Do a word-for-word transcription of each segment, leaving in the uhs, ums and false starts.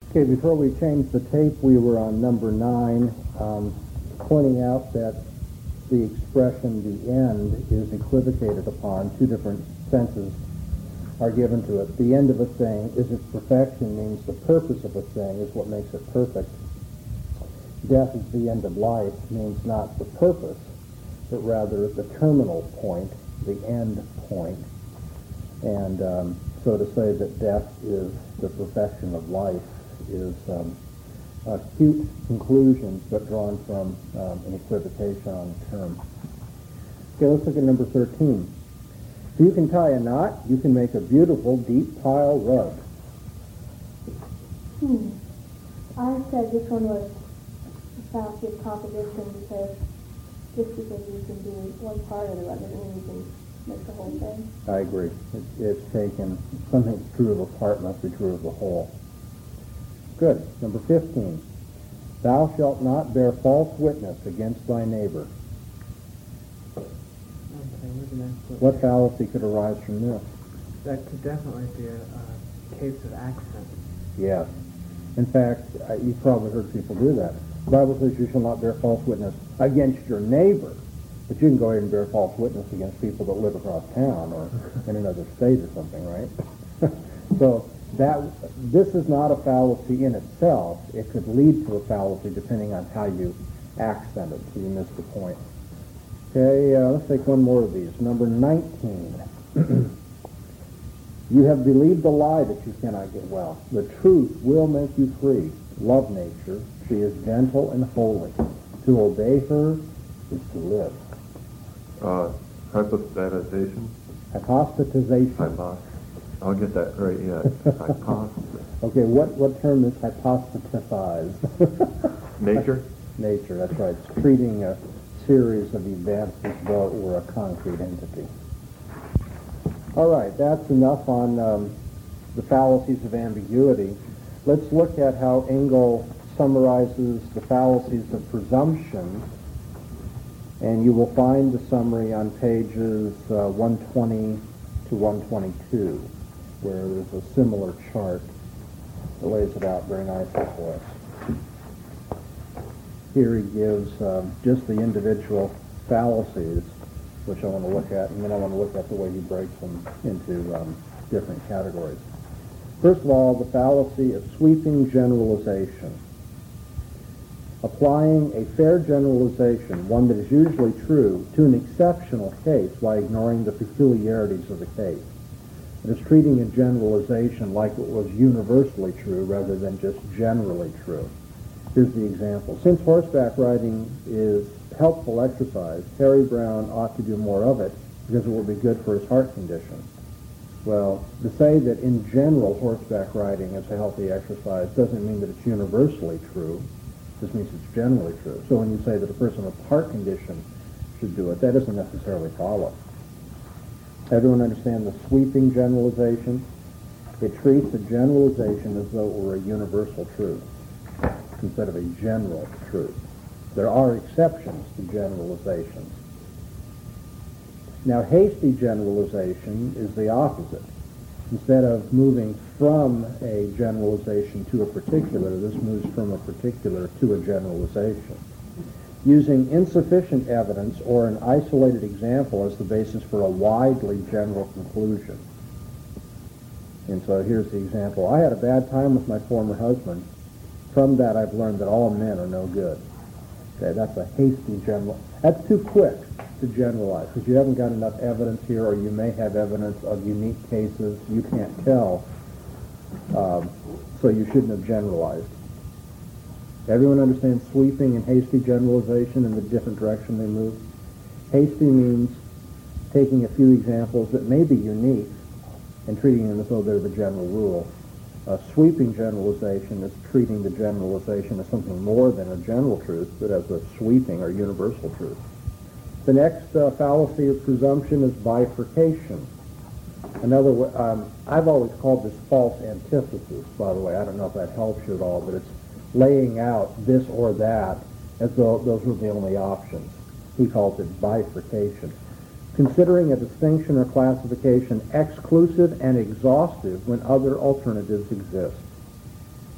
Okay, before we change the tape, we were on number nine, um, pointing out that the expression the end is equivocated upon. Two different senses are given to it. The end of a thing is its perfection, means the purpose of a thing is what makes it perfect. Death is the end of life, means not the purpose, but rather the terminal point, the end point. And um, so to say that death is the perfection of life is um, a cute conclusion, but drawn from um, an equivocation on the term. Okay, let's look at number thirteen. If you can tie a knot, you can make a beautiful deep pile rug. Hmm. I said this one was a fallacy of composition because just because you can do one part of the rug doesn't mean you can make the whole thing. I agree. It, it's taken, something that's true of a part must be true of the whole. Good. Number fifteen. Thou shalt not bear false witness against thy neighbor. What fallacy could arise from this? That could definitely be a, a case of accent. Yes. In fact, uh, you've probably heard people do that. The Bible says you shall not bear false witness against your neighbor, but you can go ahead and bear false witness against people that live across town or in another state or something, right? So that this is not a fallacy in itself. It could lead to a fallacy depending on how you accent it, so you missed the point. Okay, uh, let's take one more of these. Number nineteen. You have believed the lie that you cannot get well. The truth will make you free. Love nature. She is gentle and holy. To obey her is to live. Uh, hypostatization? Hypostatization. Hypos. I'll get that right, yeah. Hypostasis. Okay, what, what term is hypostatized? Nature? Nature, that's right. It's treating a series of events as though it were a concrete entity. All right, that's enough on um, the fallacies of ambiguity. Let's look at how Engel summarizes the fallacies of presumption, and you will find the summary on pages uh, one twenty to one twenty-two, where there's a similar chart that lays it out very nicely for us. Here he gives um, just the individual fallacies, which I want to look at, and then I want to look at the way he breaks them into um, different categories. First of all, the fallacy of sweeping generalization. Applying a fair generalization, one that is usually true, to an exceptional case while ignoring the peculiarities of the case. It is treating a generalization like it was universally true rather than just generally true. Here's the example. Since horseback riding is helpful exercise, Harry Brown ought to do more of it because it will be good for his heart condition. Well, to say that in general horseback riding is a healthy exercise doesn't mean that it's universally true. It just means it's generally true. So when you say that a person with heart condition should do it, that doesn't necessarily follow. Everyone understand the sweeping generalization? It treats a generalization as though it were a universal truth instead of a general truth. There are exceptions to generalizations. Now, hasty generalization is the opposite. Instead of moving from a generalization to a particular, this moves from a particular to a generalization. Using insufficient evidence or an isolated example as the basis for a widely general conclusion. And so here's the example. I had a bad time with my former husband. From that, I've learned that all men are no good. Okay, that's a hasty general. That's too quick to generalize because you haven't got enough evidence here, or you may have evidence of unique cases you can't tell, um, so you shouldn't have generalized. Everyone understands sweeping and hasty generalization and the different direction they move? Hasty means taking a few examples that may be unique and treating them as though they're the general rule. A sweeping generalization is treating the generalization as something more than a general truth, but as a sweeping or universal truth. The next uh, fallacy of presumption is bifurcation. Another way, um, I've always called this false antithesis, by the way. I don't know if that helps you at all, but it's laying out this or that as though those were the only options. He calls it bifurcation. Considering a distinction or classification exclusive and exhaustive when other alternatives exist.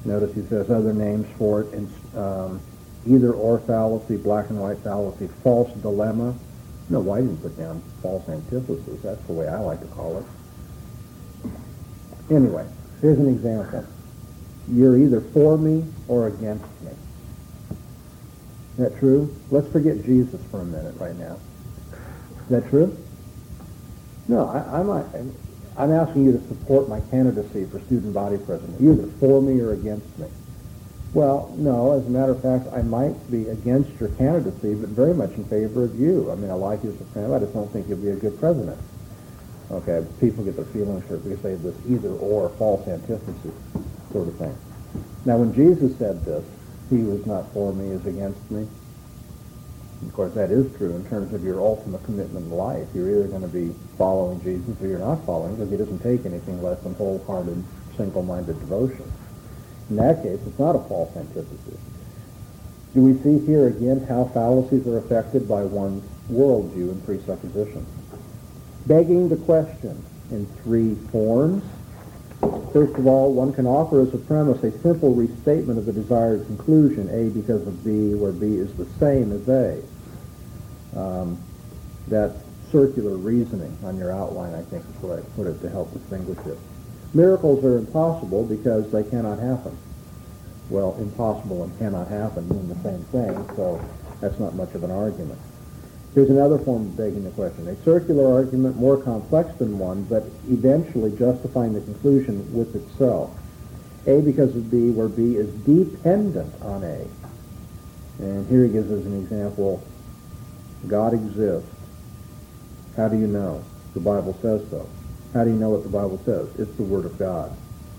Notice he says other names for it, in, um, either or fallacy, black and white fallacy, false dilemma. No, why didn't put down false antithesis? That's the way I like to call it. Anyway, here's an example. You're either for me or against me. Is that true? Let's forget Jesus for a minute right now. Is that true? No, I, I'm, not, I'm asking you to support my candidacy for student body president. You're either for me or against me. Well, no, as a matter of fact, I might be against your candidacy, but very much in favor of you. I mean, I like you as a friend, I just don't think you'll be a good president. Okay, people get their feelings hurt because they have this either-or false antithesis sort of thing. Now, when Jesus said this, he was not for me, is against me. Of course, that is true in terms of your ultimate commitment in life. You're either going to be following Jesus or you're not following, because he doesn't take anything less than wholehearted, single-minded devotion. In that case, it's not a false antithesis. Do we see here again how fallacies are affected by one's worldview and presuppositions? Begging the question in three forms. First of all, one can offer as a premise a simple restatement of the desired conclusion, A because of B, where B is the same as A. Um, that's circular reasoning on your outline, I think, is what I put it to help distinguish it. Miracles are impossible because they cannot happen. Well, impossible and cannot happen mean the same thing, so that's not much of an argument. Here's another form of begging the question. A circular argument more complex than one, but eventually justifying the conclusion with itself. A because of B, where B is dependent on A. And here he gives us an example. God exists. How do you know? The Bible says so. How do you know what the Bible says? It's the Word of God.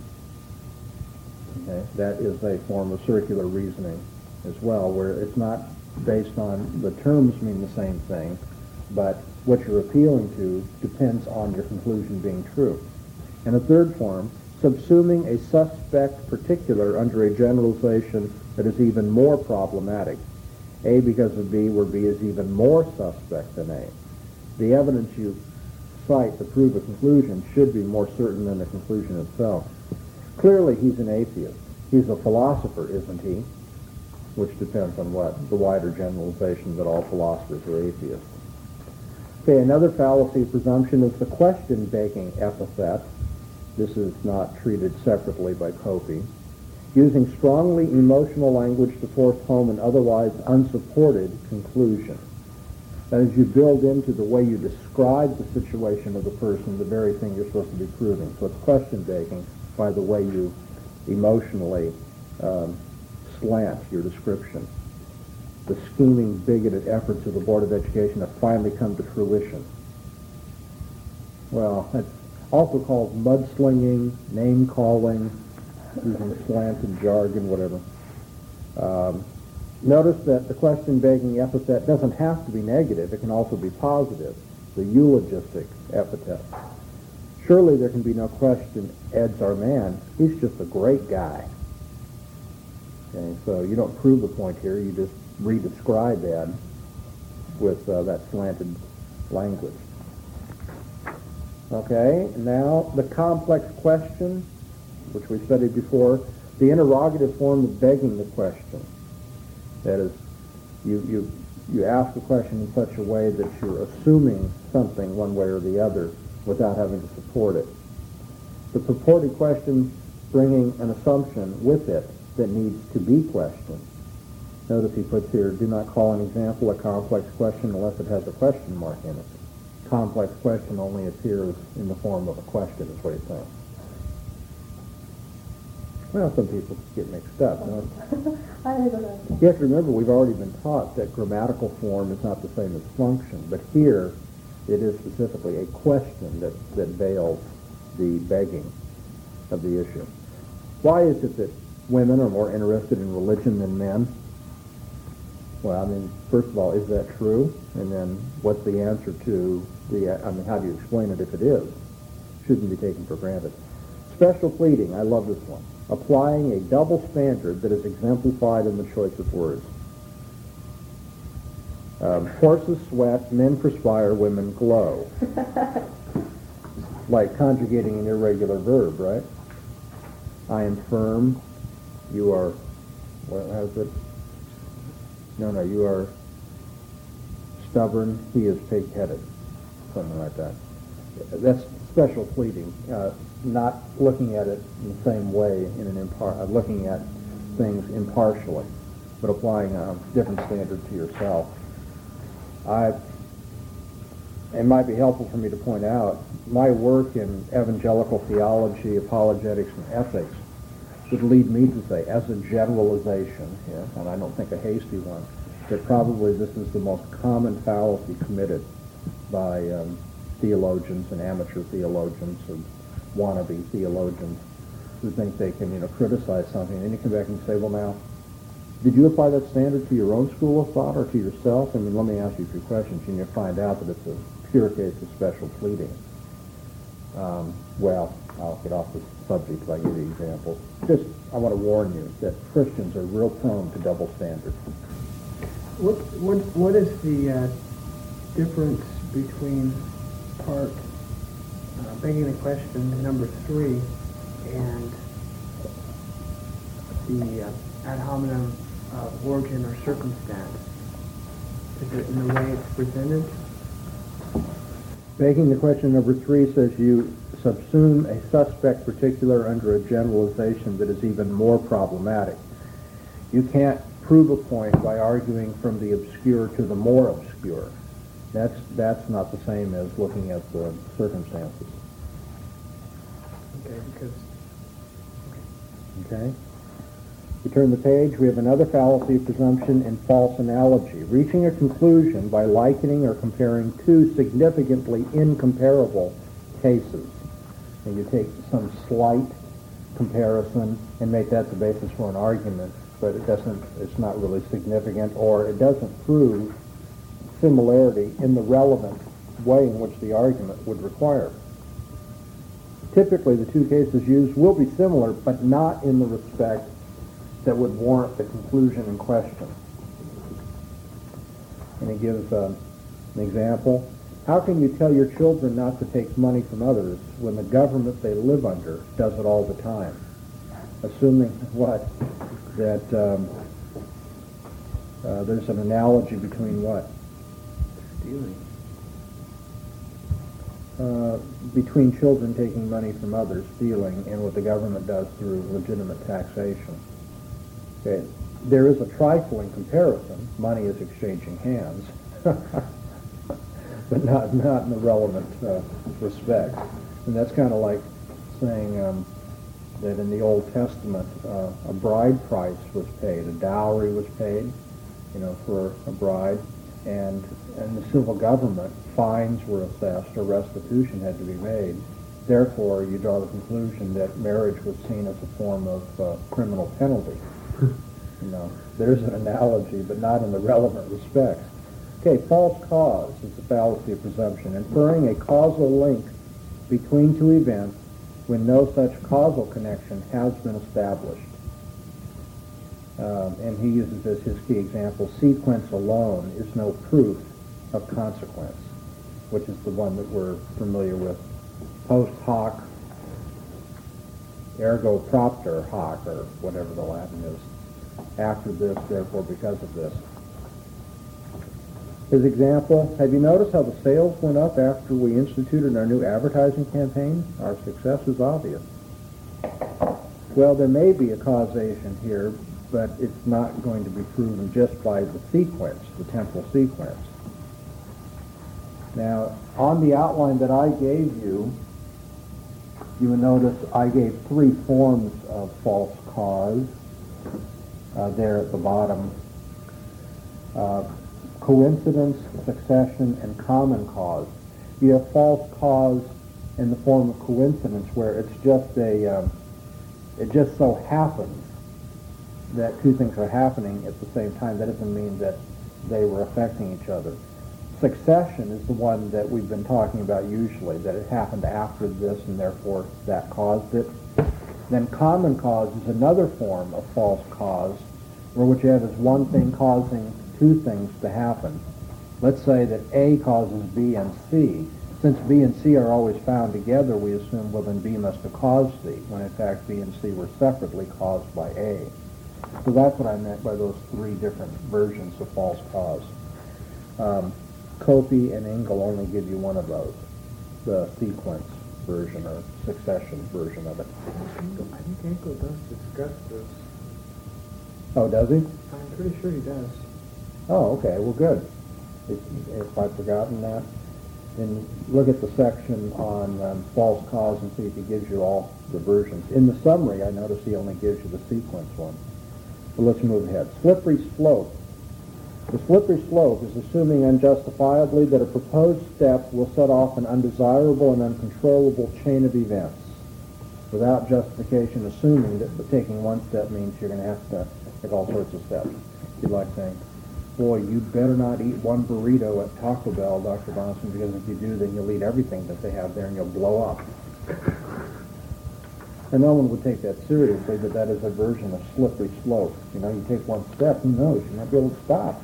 Okay? That is a form of circular reasoning as well, where it's not based on the terms mean the same thing, but what you're appealing to depends on your conclusion being true. And a third form, subsuming a suspect particular under a generalization that is even more problematic. A because of B, where B is even more suspect than A. The evidence you cite to prove a conclusion should be more certain than the conclusion itself. Clearly, he's an atheist. He's a philosopher, isn't he? Which depends on what? The wider generalization that all philosophers are atheists. Okay, another fallacy of presumption is the question-begging epithet. This is not treated separately by Copy. Using strongly emotional language to force home an otherwise unsupported conclusion. That is, you build into the way you describe the situation of the person the very thing you're supposed to be proving. So it's question-begging by the way you emotionally um, slant your description. The scheming, bigoted efforts of the Board of Education have finally come to fruition. Well, it's also called mudslinging, name-calling, using slanted jargon, whatever. Um, notice that the question-begging epithet doesn't have to be negative. It can also be positive, the eulogistic epithet. Surely there can be no question Ed's our man. He's just a great guy. Okay, so you don't prove the point here. You just re-describe Ed with uh, that slanted language. Okay, now the complex question, which we studied before, the interrogative form of begging the question. That is, you, you, you ask a question in such a way that you're assuming something one way or the other without having to support it. The purported question bringing an assumption with it that needs to be questioned. Notice he puts here, do not call an example a complex question unless it has a question mark in it. Complex question only appears in the form of a question, is what he's saying. Well, some people get mixed up. No? I don't know. You have to remember, we've already been taught that grammatical form is not the same as function, but here it is specifically a question that, that veils the begging of the issue. Why is it that women are more interested in religion than men? Well, I mean, first of all, is that true? And then what's the answer to the, I mean, how do you explain it if it is? Shouldn't be taken for granted. Special pleading, I love this one. Applying a double standard that is exemplified in the choice of words. Um, horses sweat, men perspire, women glow. Like conjugating an irregular verb, right? I am firm, You are, what, how's it? No, no, you are stubborn, he is pig-headed, something like that. That's special pleading, uh, not looking at it in the same way, in an impar- uh, looking at things impartially, but applying a different standard to yourself. I, it might be helpful for me to point out, my work in evangelical theology, apologetics, and ethics would lead me to say, as a generalization, yeah, and I don't think a hasty one, that probably this is the most common fallacy committed by um, theologians and amateur theologians and wannabe theologians who think they can, you know, criticize something, and then you come back and say, well, now, did you apply that standard to your own school of thought or to yourself? I mean, let me ask you a few questions, and you find out that it's a pure case of special pleading. Um, well, I'll get off the subject if I give you examples. Just, I want to warn you that Christians are real prone to double standards. What what what is the uh, difference between part uh, begging the question number three and the uh, ad hominem uh, origin or circumstance? Is it in the way it's presented? Making the question number three says you subsume a suspect particular under a generalization that is even more problematic. You can't prove a point by arguing from the obscure to the more obscure. That's that's not the same as looking at the circumstances. Okay, because Okay? You turn the page, we have another fallacy of presumption and false analogy, reaching a conclusion by likening or comparing two significantly incomparable cases. And you take some slight comparison and make that the basis for an argument, but it doesn't, it's not really significant, or it doesn't prove similarity in the relevant way in which the argument would require. Typically, the two cases used will be similar, but not in the respect that would warrant the conclusion in question. And he gives uh, an example. How can you tell your children not to take money from others when the government they live under does it all the time? Assuming what? That um, uh, there's an analogy between what? stealing. Uh, between children taking money from others, stealing, and what the government does through legitimate taxation. Okay. There is a trifling comparison. Money is exchanging hands, but not not in the relevant uh, respect. And that's kind of like saying um, that in the Old Testament, uh, a bride price was paid, a dowry was paid, you know, for a bride, and in the civil government, fines were assessed or restitution had to be made. Therefore, you draw the conclusion that marriage was seen as a form of uh, criminal penalty. You know, there's an analogy, but not in the relevant respects. Okay, false cause is the fallacy of presumption, inferring a causal link between two events when no such causal connection has been established. Um, and he uses as his key example, sequence alone is no proof of consequence, which is the one that we're familiar with. Post hoc, ergo propter hoc, or whatever the Latin is. After this, therefore because of this. His example, have you noticed how the sales went up after we instituted our new advertising campaign? Our success is obvious. Well, there may be a causation here, but it's not going to be proven just by the sequence, the temporal sequence. Now, on the outline that I gave you, you will notice I gave three forms of false cause uh, there at the bottom. Uh, coincidence, succession, and common cause. You have false cause in the form of coincidence, where it's just a, um, it just so happens that two things are happening at the same time. That doesn't mean that they were affecting each other. Succession is the one that we've been talking about usually, that it happened after this and therefore that caused it. Then common cause is another form of false cause, where what you have is one thing causing two things to happen. Let's say that A causes B and C. Since B and C are always found together, we assume, well, then B must have caused C, when in fact B and C were separately caused by A. So that's what I meant by those three different versions of false cause. Um, Copey and Engel only give you one of those, the sequence version or succession version of it. I think Engel does discuss this. Oh, does he? I'm pretty sure he does. Oh, okay, well, good. If, if I've forgotten that, then look at the section on um, false cause and see if he gives you all the versions. In the summary, I notice he only gives you the sequence one. But let's move ahead. Slippery slope. The slippery slope is assuming unjustifiably that a proposed step will set off an undesirable and uncontrollable chain of events, without justification, assuming that taking one step means you're going to have to take all sorts of steps. You'd like saying, boy, you better not eat one burrito at Taco Bell, Doctor Bonson, because if you do, then you'll eat everything that they have there and you'll blow up. And no one would take that seriously, but that is a version of slippery slope. You know, you take one step, who knows, you might be able to stop.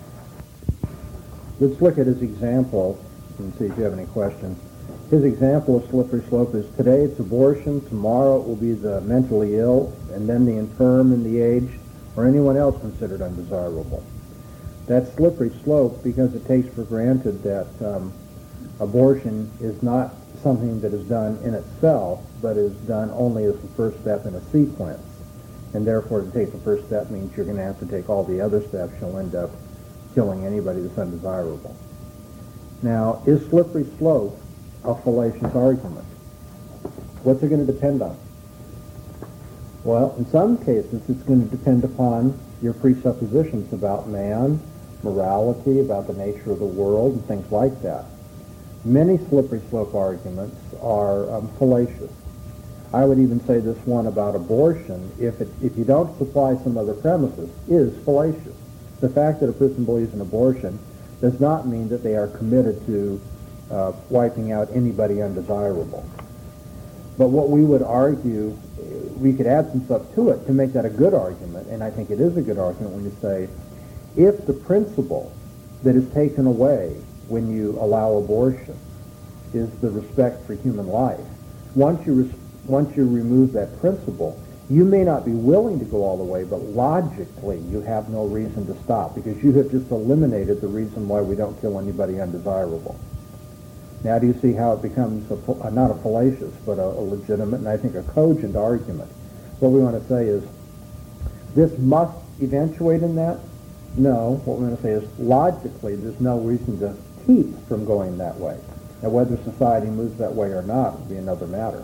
Let's look at his example and see if you have any questions. His example of slippery slope is today it's abortion, tomorrow it will be the mentally ill, and then the infirm and the aged, or anyone else considered undesirable. That's slippery slope because it takes for granted that um, abortion is not something that is done in itself, but is done only as the first step in a sequence. And therefore, to take the first step means you're going to have to take all the other steps. You'll end up killing anybody that's undesirable. Now, is slippery slope a fallacious argument? What's it going to depend on? Well, in some cases, it's going to depend upon your presuppositions about man, morality, about the nature of the world, and things like that. Many slippery slope arguments are um, fallacious. I would even say this one about abortion, if, it, if you don't supply some other premises, is fallacious. The fact that a person believes in abortion does not mean that they are committed to uh, wiping out anybody undesirable. But what we would argue, we could add some stuff to it to make that a good argument, and I think it is a good argument when you say, if the principle that is taken away when you allow abortion is the respect for human life, once you, res- once you remove that principle, you may not be willing to go all the way, but logically you have no reason to stop because you have just eliminated the reason why we don't kill anybody undesirable. Now, do you see how it becomes a, uh, not a fallacious, but a, a legitimate and I think a cogent argument? What we want to say is, this must eventuate in that? No. What we want to say is, logically, there's no reason to keep from going that way. Now, whether society moves that way or not would be another matter.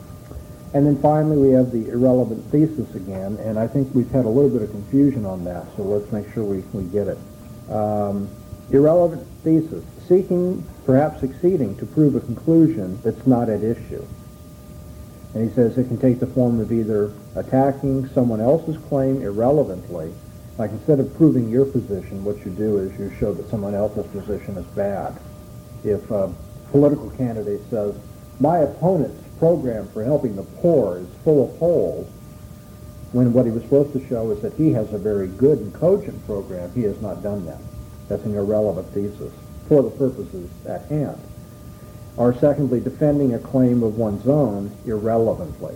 And then finally, we have the irrelevant thesis again, and I think we've had a little bit of confusion on that, so let's make sure we, we get it. Um, irrelevant thesis, seeking, perhaps succeeding, to prove a conclusion that's not at issue. And he says it can take the form of either attacking someone else's claim irrelevantly, like instead of proving your position, what you do is you show that someone else's position is bad. If a political candidate says, my opponent's program for helping the poor is full of holes, when what he was supposed to show is that he has a very good and cogent program, he has not done that. That's an irrelevant thesis for the purposes at hand. Or secondly, defending a claim of one's own irrelevantly.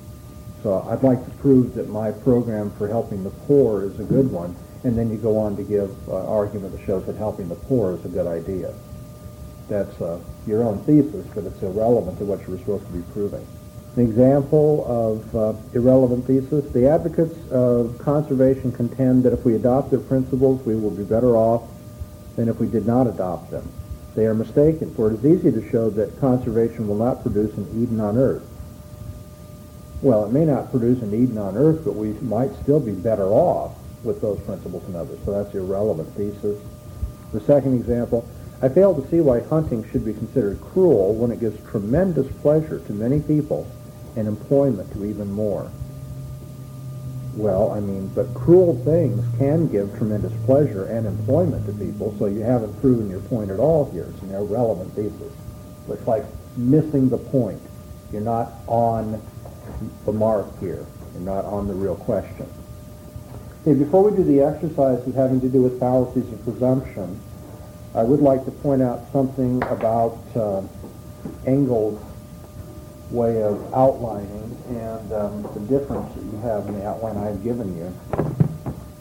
So I'd like to prove that my program for helping the poor is a good one, and then you go on to give an uh, argument that shows that helping the poor is a good idea. That's uh, your own thesis, but it's irrelevant to what you were supposed to be proving. An example of uh, irrelevant thesis, the advocates of conservation contend that if we adopt their principles, we will be better off than if we did not adopt them. They are mistaken, for it is easy to show that conservation will not produce an Eden on earth. Well, it may not produce an Eden on earth, but we might still be better off with those principles and others. So that's irrelevant thesis. The second example, I fail to see why hunting should be considered cruel when it gives tremendous pleasure to many people and employment to even more. Well, I mean, but cruel things can give tremendous pleasure and employment to people, so you haven't proven your point at all here. It's an irrelevant thesis. It's like missing the point. You're not on the mark here. You're not on the real question. Okay, before we do the exercises having to do with fallacies of presumption, I would like to point out something about uh, Engel's way of outlining and um, the difference that you have in the outline I've given you.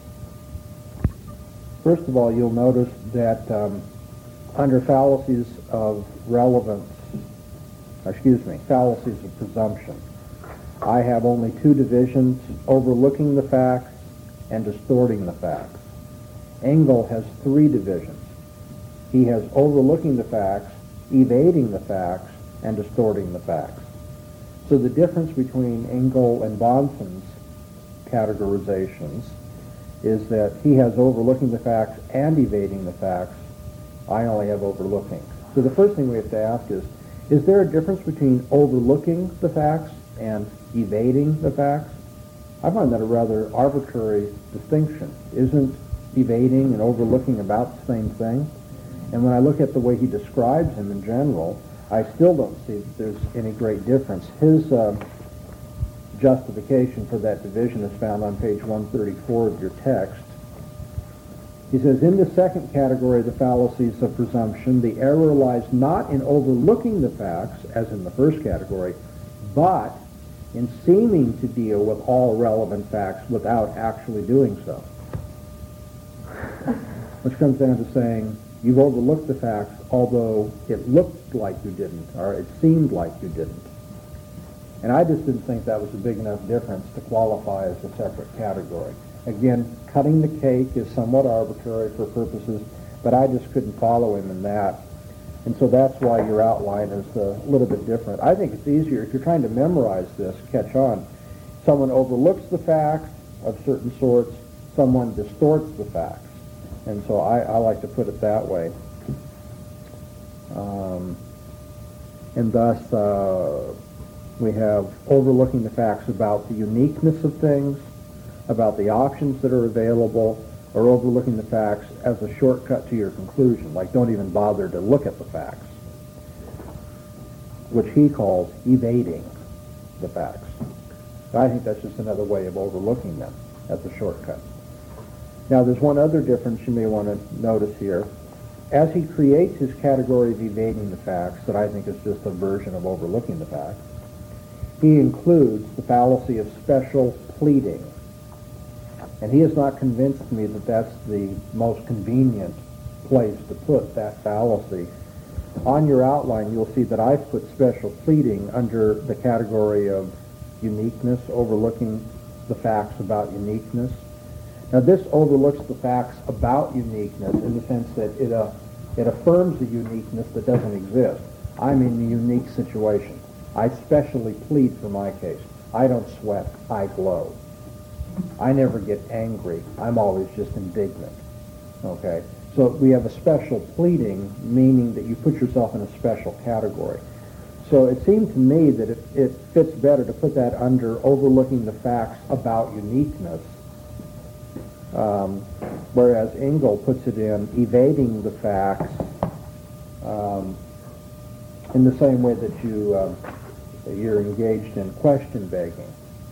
First of all, you'll notice that um, under fallacies of relevance, excuse me, fallacies of presumption, I have only two divisions, overlooking the facts and distorting the facts. Engel has three divisions. He has overlooking the facts, evading the facts, and distorting the facts. So the difference between Engel and Bahnsen's categorizations is that he has overlooking the facts and evading the facts. I only have overlooking. So the first thing we have to ask is, is there a difference between overlooking the facts and evading the facts? I find that a rather arbitrary distinction. Isn't evading and overlooking about the same thing? And when I look at the way he describes him in general, I still don't see that there's any great difference. His uh, justification for that division is found on page one thirty-four of your text. He says, in the second category of the fallacies of presumption, the error lies not in overlooking the facts, as in the first category, but in seeming to deal with all relevant facts without actually doing so. Which comes down to saying, you've overlooked the facts, although it looked like you didn't, or it seemed like you didn't. And I just didn't think that was a big enough difference to qualify as a separate category. Again, cutting the cake is somewhat arbitrary for purposes, but I just couldn't follow him in that. And so that's why your outline is a little bit different. I think it's easier, if you're trying to memorize this, catch on. Someone overlooks the facts of certain sorts, someone distorts the facts. And so I, I like to put it that way. Um, and thus, uh, we have overlooking the facts about the uniqueness of things, about the options that are available, or overlooking the facts as a shortcut to your conclusion, like don't even bother to look at the facts, which he calls evading the facts. I think that's just another way of overlooking them as a shortcut. Now, there's one other difference you may want to notice here. As he creates his category of evading the facts, that I think is just a version of overlooking the facts, he includes the fallacy of special pleading. And he has not convinced me that that's the most convenient place to put that fallacy. On your outline, you'll see that I've put special pleading under the category of uniqueness, overlooking the facts about uniqueness. Now, this overlooks the facts about uniqueness in the sense that it, uh, it affirms a uniqueness that doesn't exist. I'm in a unique situation. I specially plead for my case. I don't sweat. I glow. I never get angry. I'm always just indignant. Okay? So we have a special pleading, meaning that you put yourself in a special category. So it seemed to me that it, it fits better to put that under overlooking the facts about uniqueness, um, whereas Engel puts it in evading the facts um, in the same way that you, uh, you're engaged in question begging.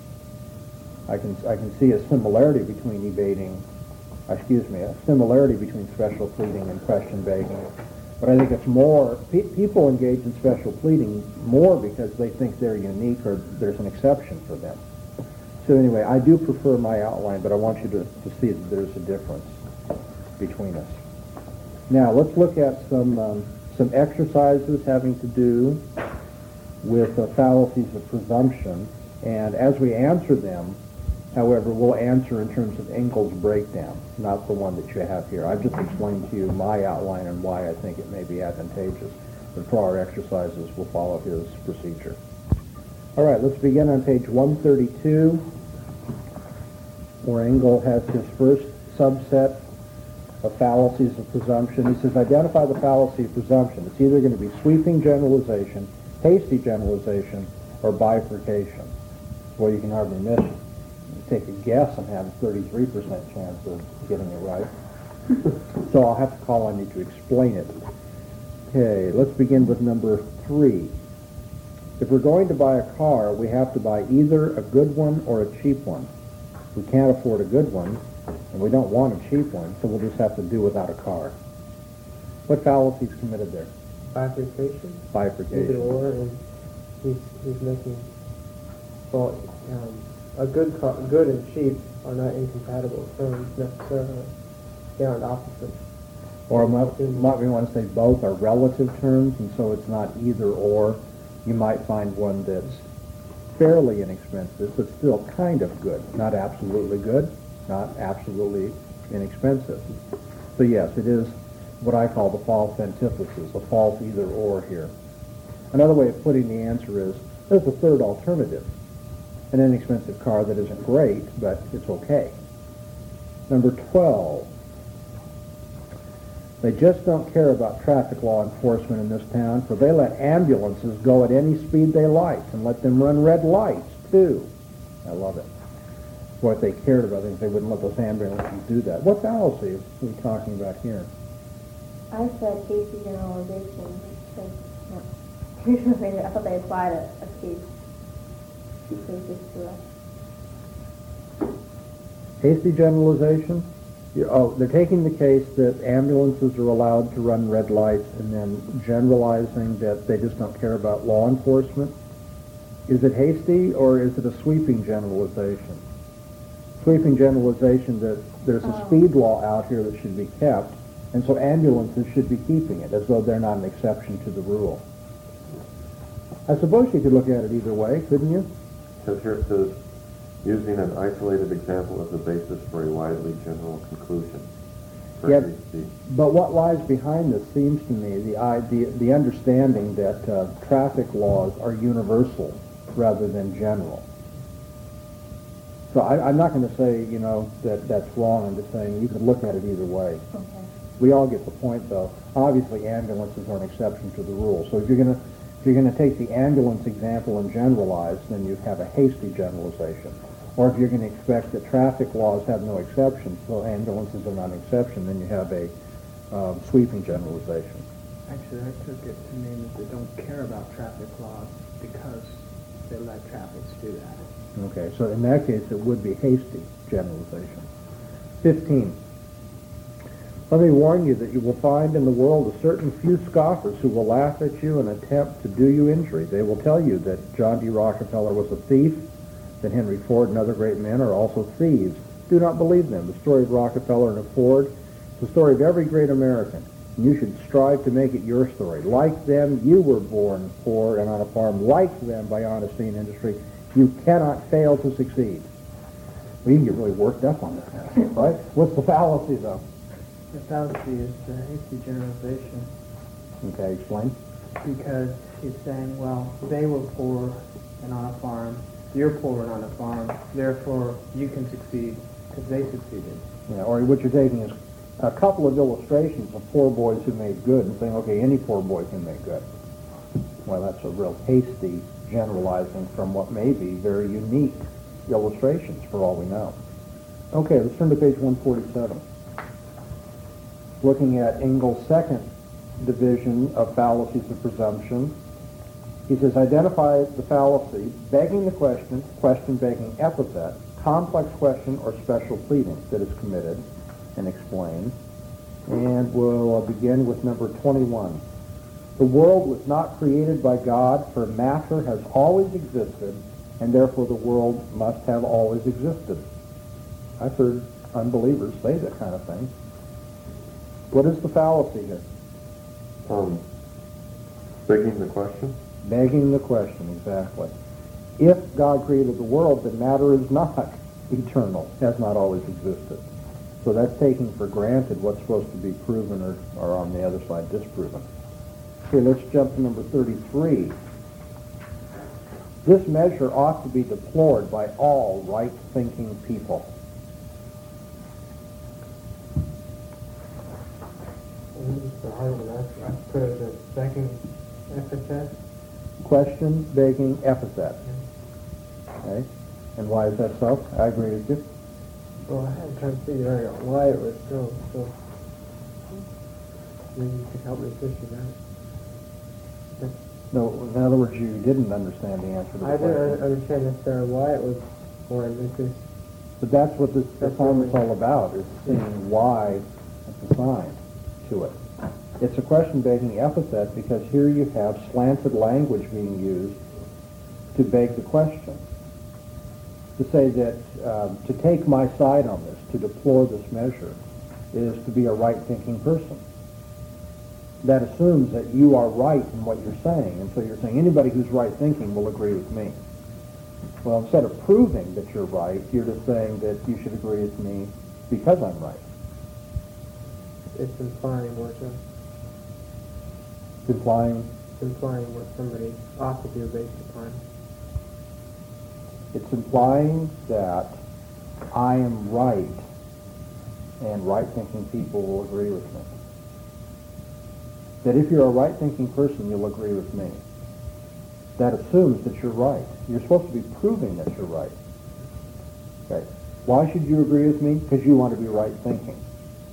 I can, I can see a similarity between evading, excuse me, a similarity between special pleading and question begging. But I think it's more, pe- people engage in special pleading more because they think they're unique or there's an exception for them. So anyway, I do prefer my outline, but I want you to, to see that there's a difference between us. Now, let's look at some, um, some exercises having to do with uh, fallacies of presumption. And as we answer them, however, we'll answer in terms of Engel's breakdown, not the one that you have here. I've just explained to you my outline and why I think it may be advantageous. But for our exercises, we'll follow his procedure. All right, let's begin on page one thirty-two, where Engel has his first subset of fallacies of presumption. He says, identify the fallacy of presumption. It's either going to be sweeping generalization, hasty generalization, or bifurcation. Well, you can hardly miss it. Take a guess and have a thirty-three percent chance of getting it right. So I'll have to call on you to explain it. Okay, let's begin with number three. If we're going to buy a car, we have to buy either a good one or a cheap one. We can't afford a good one, and we don't want a cheap one, so we'll just have to do without a car. What fallacy is committed there? Bifurcation. Bifurcation. Either or, and he's, he's making, well, um, a good car, good and cheap are not incompatible terms necessarily. they aren't opposites. Or might, might we want to say both are relative terms, and so it's not either or. You might find one that's fairly inexpensive, but still kind of good. Not absolutely good, not absolutely inexpensive. So yes, it is what I call the false antithesis, a false either or here. Another way of putting the answer is, there's a third alternative. An inexpensive car that isn't great, but it's okay. Number twelve. They just don't care about traffic law enforcement in this town, for they let ambulances go at any speed they like and let them run red lights, too. I love it. What they cared about is they wouldn't let those ambulances do that. What fallacy are we talking about here? I said hasty generalization because no, usually I thought they applied a, a case two cases to us. Hasty generalization? You- Oh, they're taking the case that ambulances are allowed to run red lights and then generalizing that they just don't care about law enforcement. Is it hasty or is it a sweeping generalization? Sweeping generalization that there's a Oh. speed law out here that should be kept, and so ambulances should be keeping it, as though they're not an exception to the rule. I suppose you could look at it either way, couldn't you? Because here it says, using an isolated example as the basis for a widely general conclusion. For Yep. hasty. But what lies behind this seems to me the idea, the understanding that uh, traffic laws are universal rather than general. So I, I'm not going to say, you know, that that's wrong. I'm just saying you could look at it either way. Okay. We all get the point, though. Obviously, ambulances are an exception to the rule. So if you're going to if you're going to take the ambulance example and generalize, then you have a hasty generalization. Or if you're going to expect that traffic laws have no exceptions, so ambulances are not an exception, then you have a um, sweeping generalization. Actually, I took it to mean that they don't care about traffic laws because they let traffic do that. Okay, so in that case, it would be hasty generalization. fifteen. Let me warn you that you will find in the world a certain few scoffers who will laugh at you and attempt to do you injury. They will tell you that John D. Rockefeller was a thief, that Henry Ford and other great men are also thieves. Do not believe them. The story of Rockefeller and of Ford is the story of every great American, and you should strive to make it your story. Like them, you were born poor and on a farm. Like them, by honesty and industry, you cannot fail to succeed. Well, you can get really worked up on that, right? What's the fallacy, though? The fallacy is the hasty generalization Okay, explain. because he's saying, well, they were poor and on a farm, you're poor and on a farm, therefore you can succeed because they succeeded. Yeah, or what you're taking is a couple of illustrations of poor boys who made good and saying, okay, any poor boy can make good. Well, that's a real hasty generalizing from what may be very unique illustrations for all we know. Okay, let's turn to page one forty-seven. Looking at Engel's second division of fallacies of presumption, he says, identify the fallacy, begging the question, question begging epithet, complex question or special pleading that is committed, and explain. And we'll begin with number twenty-one. The world was not created by God, for matter has always existed, and therefore the world must have always existed. I've heard unbelievers say that kind of thing. What is the fallacy here? Um, begging the question? Begging the question, exactly. If God created the world, then matter is not eternal, has not always existed. So that's taking for granted what's supposed to be proven or, or on the other side disproven. Okay, let's jump to number thirty-three. This measure ought to be deplored by all right-thinking people. The hard one, I put the second epithet. Question, begging, epithet. Okay? And why is that so? I agree with you. Well, I had trying to figure out why it was so, so. Maybe you could help me figure that out. No, in other words, you didn't understand the answer to the I question. didn't understand necessarily why it was formed, because But that's what this That's assignment's really- all about, is seeing why it's assigned to it. It's a question-begging epithet because here you have slanted language being used to beg the question. To say that, um, to take my side on this, to deplore this measure, is to be a right-thinking person. That assumes that you are right in what you're saying, and so you're saying anybody who's right-thinking will agree with me. Well, instead of proving that you're right, you're just saying that you should agree with me because I'm right. It's implying what, uh, It's implying, implying what somebody ought to do based upon. it's implying that I am right, and right-thinking people will agree with me. That if you're a right-thinking person, you'll agree with me. That assumes that you're right. You're supposed to be proving that you're right. Okay. Why should you agree with me? Because you want to be right-thinking.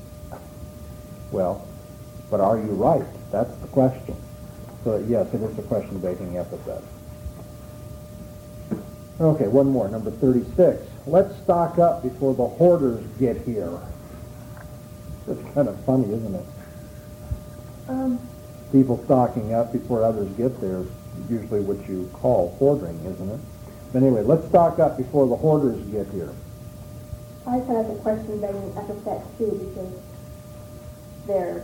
Well, but are you right? That's the question. So yes, it is a question begging epithet. Okay, one more, number thirty-six. Let's stock up before the hoarders get here. It's kind of funny, isn't it? Um, People stocking up before others get there is usually what you call hoarding, isn't it? But anyway, let's stock up before the hoarders get here. I kind of have a question begging epithet too, because they're,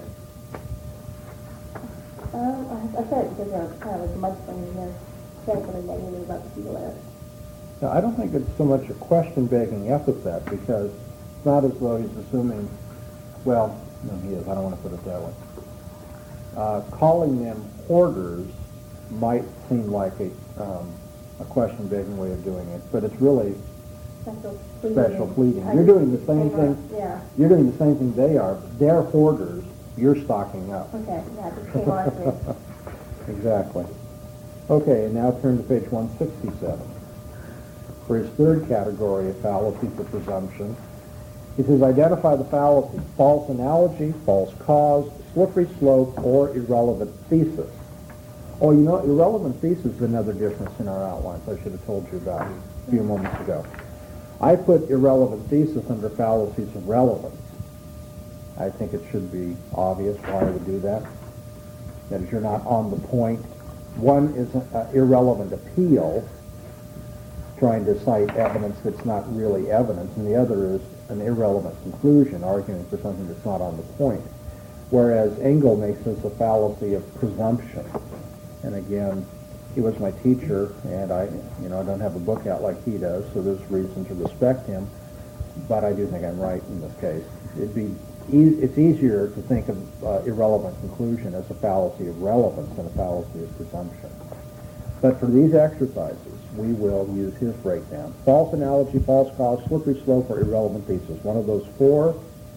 um, I, I said it because they're kind of like mudslinging, and they're saying something negative about the people there. Now, I don't think it's so much a question begging epithet, because it's not as though he's assuming, well, no, he is, I don't want to put it that way. Uh, calling them hoarders might seem like a, um, a question begging way of doing it, but it's really Special pleading. special pleading. I You're just- doing the same thing. Yeah. You're doing the same thing they are. They're hoarders. You're stocking up. Okay, yeah, it just came on to me. Exactly. Okay, and now turn to page one sixty-seven. For his third category of fallacy for presumption, he says identify the fallacy: false analogy, false cause, slippery slope, or irrelevant thesis. Oh, you know, irrelevant thesis is another difference in our outlines I should have told you about a few moments ago. I put irrelevant thesis under fallacies of relevance. I think it should be obvious why I would do that. That is, you're not on the point. One is an irrelevant appeal, trying to cite evidence that's not really evidence, and the other is an irrelevant conclusion, arguing for something that's not on the point. Whereas Engel makes this a fallacy of presumption. And again, he was my teacher, and I, you know, I don't have a book out like he does, so there's reason to respect him. But I do think I'm right in this case. It'd be, e- it's easier to think of uh, irrelevant conclusion as a fallacy of relevance than a fallacy of presumption. But for these exercises, we will use his breakdown: false analogy, false cause, slippery slope, or irrelevant thesis. One of those four.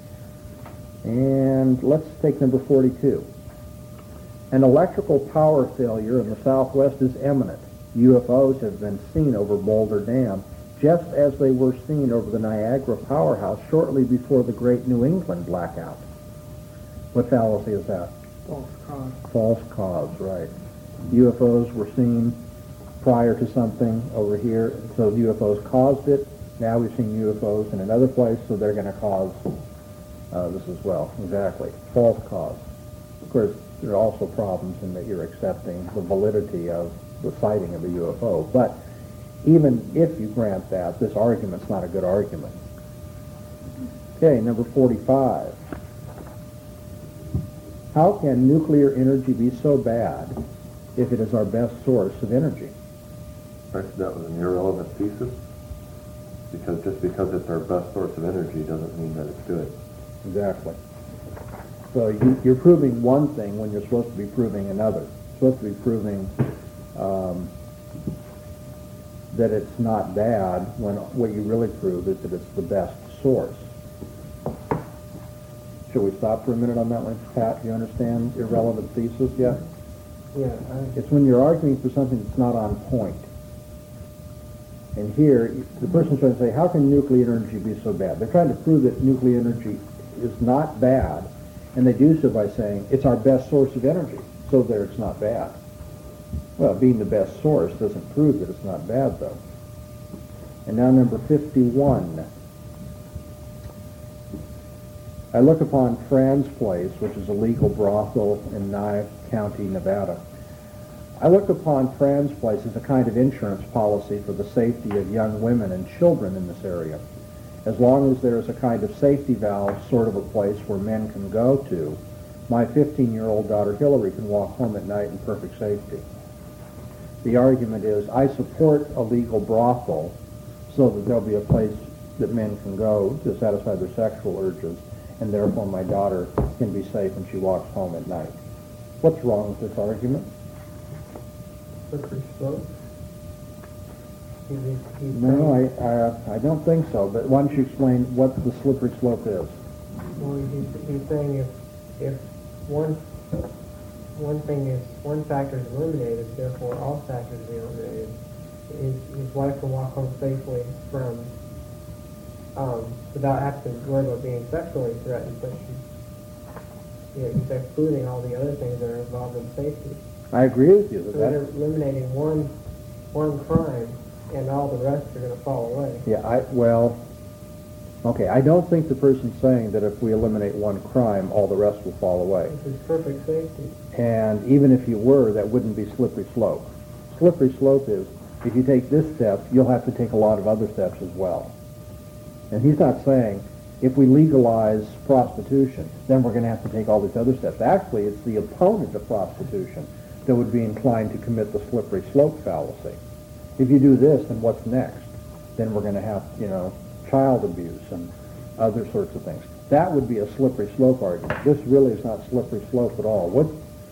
And let's take number forty-two. An electrical power failure in the Southwest is imminent. U F Os have been seen over Boulder Dam, just as they were seen over the Niagara powerhouse shortly before the Great New England blackout. What fallacy is that? False cause. False cause, right. U F Os were seen prior to something over here, so U F Os caused it. Now we've seen U F Os in another place, so they're going to cause uh, this as well. Exactly. False cause. Of course, there are also problems in that you're accepting the validity of the sighting of a U F O. But even if you grant that, this argument's not a good argument. Okay, number forty-five. How can nuclear energy be so bad if it is our best source of energy? Right, that was an irrelevant thesis, because just because it's our best source of energy doesn't mean that it's good. Exactly. So you, you're proving one thing when you're supposed to be proving another. You're supposed to be proving um, that it's not bad when what you really prove is that it's the best source. Should we stop for a minute on that one? Pat, do you understand irrelevant thesis yet? Yeah, I, It's when you're arguing for something that's not on point. And here, the person's trying to say, how can nuclear energy be so bad? They're trying to prove that nuclear energy is not bad, and they do so by saying, it's our best source of energy, so there it's not bad. Well, being the best source doesn't prove that it's not bad, though. And now number fifty-one. I look upon Fran's Place, which is a legal brothel in Nye County, Nevada. I look upon Fran's Place as a kind of insurance policy for the safety of young women and children in this area. As long as there's a kind of safety valve, sort of a place where men can go to, my fifteen-year-old daughter Hillary can walk home at night in perfect safety. The argument is, I support a legal brothel so that there'll be a place that men can go to satisfy their sexual urges, and therefore my daughter can be safe when she walks home at night. What's wrong with this argument? Slippery slope. He's, he's No, I, I, I don't think so, but why don't you explain what the slippery slope is? Well, he's, he's saying if, if one, one thing is, one factor is eliminated, therefore all factors are eliminated. His, his wife can walk home safely from, um, without having to worry about being sexually threatened, but she, you know, he's excluding all the other things that are involved in safety. I agree with you. That So that, they're eliminating one, one crime, and all the rest are going to fall away. yeah, I, well, okay, I don't think the person's saying that if we eliminate one crime, all the rest will fall away. This is perfect safety. And even if you were, that wouldn't be slippery slope. Slippery slope is, if you take this step, you'll have to take a lot of other steps as well. And he's not saying, if we legalize prostitution, then we're going to have to take all these other steps. Actually, it's the opponent of prostitution that would be inclined to commit the slippery slope fallacy. If you do this, then what's next? Then we're going to have, you know, child abuse and other sorts of things. That would be a slippery slope argument. This really is not slippery slope at all. What,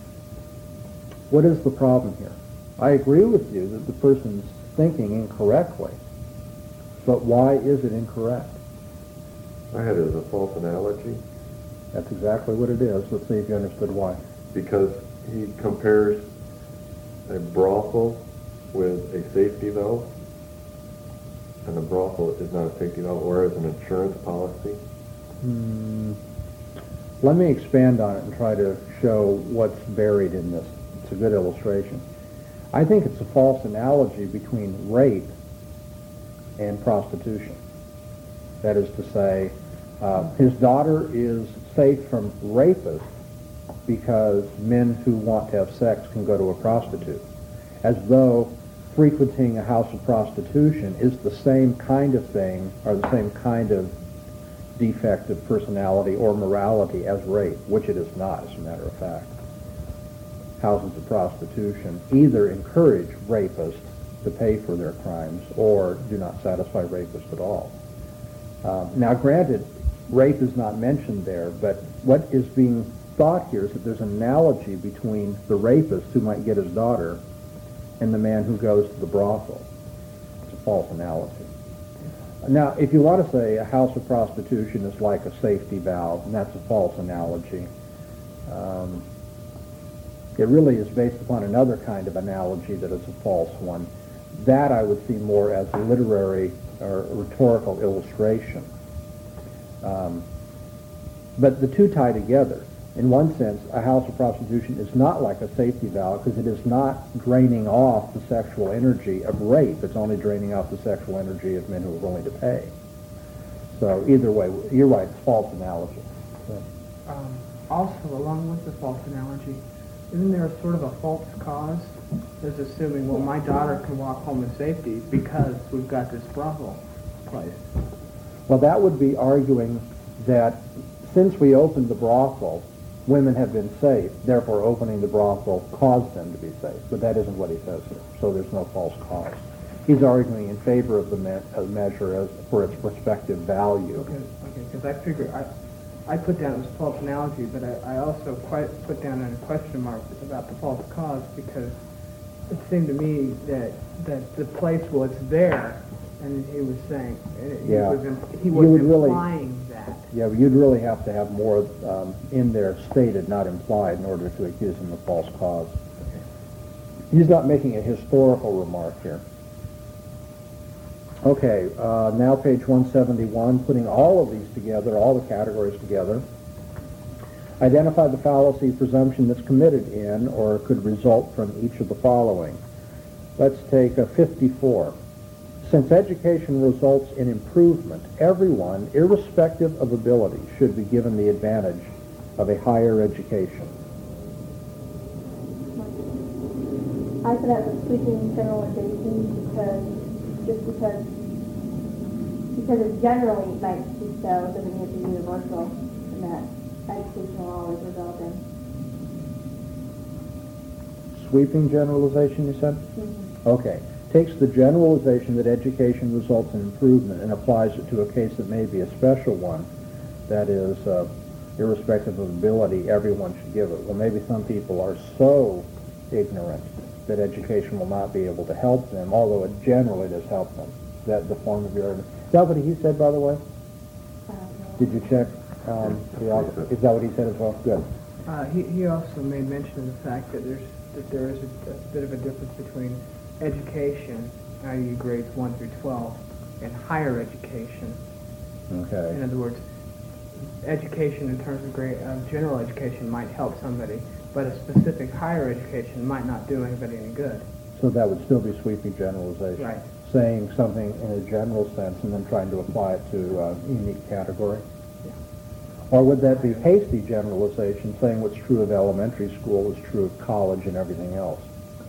what is the problem here? I agree with you that the person's thinking incorrectly, but why is it incorrect? I had it as a false analogy That's exactly what it is. Let's see if you understood why. because he compares a brothel with a safety valve, and a brothel is not a safety valve, whereas an insurance policy. Hmm. Let me expand on it and try to show what's buried in this. It's a good illustration. I think it's a false analogy between rape and prostitution. That is to say, uh, his daughter is safe from rapists because men who want to have sex can go to a prostitute, as though frequenting a house of prostitution is the same kind of thing or the same kind of defect of personality or morality as rape, which it is not, as a matter of fact. Houses of prostitution either encourage rapists to pay for their crimes or do not satisfy rapists at all. Um, now, granted, rape is not mentioned there, but what is being thought here is that there's an analogy between the rapist who might get his daughter and the man who goes to the brothel. It's a false analogy. Now, if you want to say a house of prostitution is like a safety valve, and that's a false analogy, um, it really is based upon another kind of analogy that is a false one. That I would see more as a literary or rhetorical illustration. Um, but the two tie together. In one sense, a house of prostitution is not like a safety valve because it is not draining off the sexual energy of rape. It's only draining off the sexual energy of men who are willing to pay. So either way, you're right, it's false analogy. So, Um, also, along with the false analogy, isn't there a sort of a false cause? There's assuming, well, my daughter can walk home in safety because we've got this brothel place. well, that would be arguing that since we opened the brothel, women have been safe, therefore opening the brothel caused them to be safe. But that isn't what he says here, so there's no false cause. He's arguing in favor of the me- of measure as for its prospective value. Okay, okay, because I figure, I, I put down it was a false analogy, but I, I also quite put down a question mark about the false cause because it seemed to me that, that the place, well, it's there, and he was saying, he Yeah. was, im- he You was would really- implying that. Yeah, but you'd really have to have more um, in there stated, not implied, in order to accuse him of false cause. He's not making a historical remark here. Okay, uh, now page one seventy-one, putting all of these together, all the categories together. Identify the fallacy presumption that's committed in or could result from each of the following. Let's take a fifty-four. Since education results in improvement, everyone, irrespective of ability, should be given the advantage of a higher education. I said that was sweeping generalization because just because because it's generally nice to do so, it doesn't mean it's universal, and that education will always result in. Sweeping generalization, you said? Okay. Takes the generalization that education results in improvement and applies it to a case that may be a special one, that is, uh, irrespective of ability, everyone should give it. Well, maybe some people are so ignorant that education will not be able to help them, although it generally does help them. Is that the form of your argument? Is that what he said, by the way? Did you check? Um, the author? Is that what he said as well? Good. Uh, he, he also made mention of the fact that there's that there is a, a bit of a difference between education, that is grades one through twelve, and higher education. Okay. In other words, education in terms of grade, uh, general education might help somebody, but a specific higher education might not do anybody any good. So that would still be sweeping generalization. Right. Saying something in a general sense and then trying to apply it to a unique category. Yeah. Or would that be hasty generalization, saying what's true of elementary school is true of college and everything else?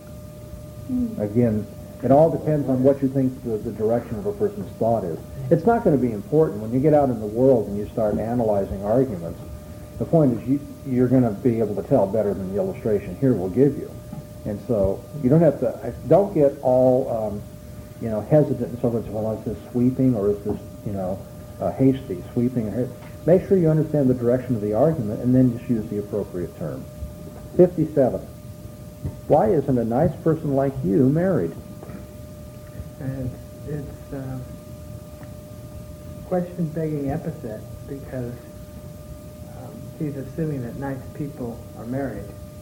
Mm. Again, it all depends on what you think the, the direction of a person's thought is. It's not going to be important when you get out in the world and you start analyzing arguments. The point is you, you're going to be able to tell better than the illustration here will give you. And so you don't have to, don't get all, um, you know, hesitant and so forth. Well, is this sweeping or is this, you know, uh, hasty, sweeping? Or, make sure you understand the direction of the argument and then just use the appropriate term. fifty-seven. Why isn't a nice person like you married? And it's uh, question-begging epithet because um, he's assuming that nice people are married.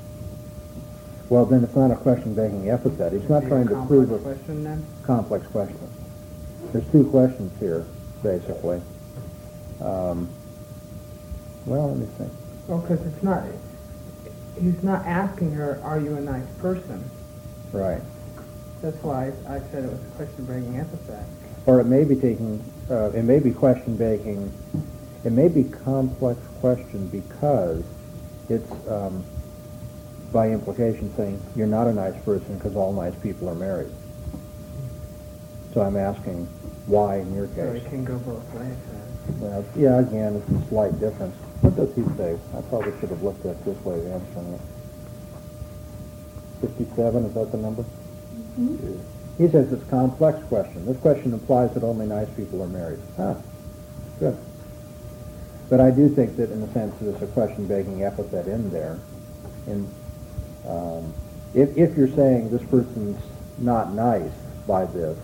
Well, then it's not a question-begging epithet. He's not Is it trying a to prove a complex question then? complex question. There's two questions here, basically. Um, well, let me think. Well, because it's not, he's not asking her, are you a nice person? Right. That's why I said it was a question-begging epithet. Or it may be taking, uh, it may be question-begging, it may be complex question because it's, um, by implication, saying you're not a nice person because all nice people are married. So I'm asking why in your So case. it can go both ways then. Well, yeah, again, it's a slight difference. What does he say? I probably should have looked at this way of answering it. fifty-seven, is that the number? Mm-hmm. He says it's a complex question. This question implies that only nice people are married. Ah, good. But I do think that in a sense there's a question-begging epithet in there. In, um, if, if you're saying this person's not nice by this,